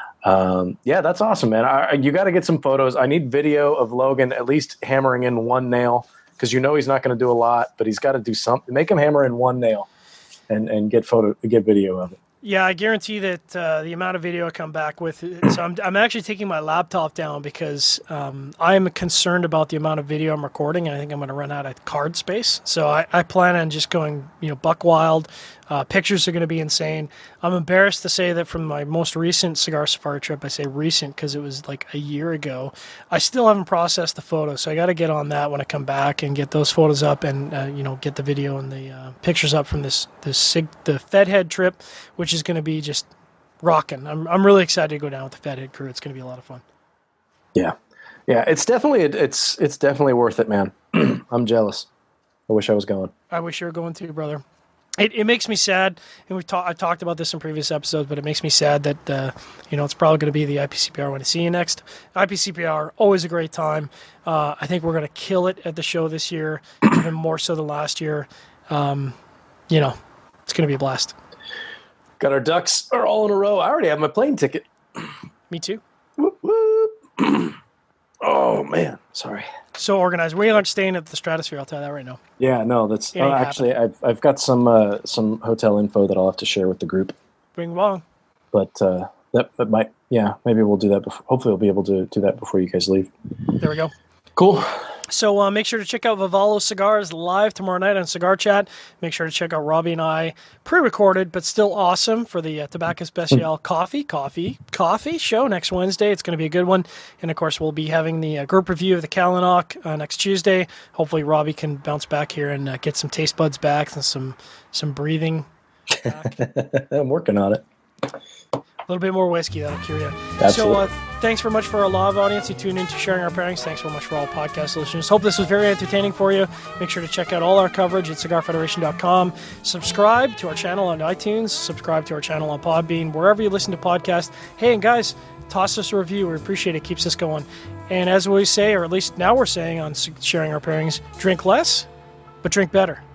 Um, yeah, that's awesome, man. I, you got to get some photos. I need video of Logan at least hammering in one nail. Because you know he's not going to do a lot, but he's got to do something. Make him hammer in one nail, and, and get photo, get video of it.
Yeah, I guarantee that uh, the amount of video I come back with. So I'm I'm actually taking my laptop down because um, I am concerned about the amount of video I'm recording, and I think I'm going to run out of card space. So I, I plan on just going, you know, buck wild. Uh, pictures are going to be insane. I'm embarrassed to say that from my most recent cigar safari trip, I say recent because it was like a year ago, I still haven't processed the photos. So I got to get on that when I come back and get those photos up and, uh, you know, get the video and the uh, pictures up from this, this sig- the Fedhead trip, which is going to be just rocking. I'm I'm really excited to go down with the Fedhead crew. It's going to be a lot of fun.
Yeah. Yeah. It's definitely, it's, it's definitely worth it, man. I'm jealous. I wish I was going.
I wish you were going too, brother. It it makes me sad, and we've talked. I talked about this in previous episodes, but it makes me sad that uh, you know, it's probably going to be the I P C P R when I see you next. I P C P R, always a great time. Uh, I think we're going to kill it at the show this year, even more so than last year. Um, you know, it's going to be a blast.
Got our ducks are all in a row. I already have my plane ticket.
Me too.
Whoop, whoop. Oh man, sorry.
So organized. We aren't staying at the Stratosphere. I'll tell you that right now.
Yeah, no, that's
It ain't
uh, actually I've I've got some uh, some hotel info that I'll have to share with the group.
Bring along.
But uh, that that might yeah maybe we'll do that. Before, hopefully, we'll be able to do that before you guys leave.
There we go.
Cool.
So uh, make sure to check out Vivalo Cigars live tomorrow night on Cigar Chat. Make sure to check out Robbie and I, pre-recorded, but still awesome, for the uh, Tobacco Special Coffee, Coffee, Coffee show next Wednesday. It's going to be a good one. And, of course, we'll be having the uh, group review of the Kalanok uh, next Tuesday. Hopefully Robbie can bounce back here and uh, get some taste buds back and some, some breathing back.
I'm working on it.
A little bit more whiskey, that'll cure you.
Absolutely.
So uh, thanks very much for our live audience who tuned in to Sharing Our Pairings. Thanks so much for all podcast listeners. Hope this was very entertaining for you. Make sure to check out all our coverage at cigar federation dot com. Subscribe to our channel on iTunes. Subscribe to our channel on Podbean. Wherever you listen to podcasts. Hey, and guys, toss us a review. We appreciate it. It keeps us going. And as we say, or at least now we're saying on Sharing Our Pairings, drink less, but drink better.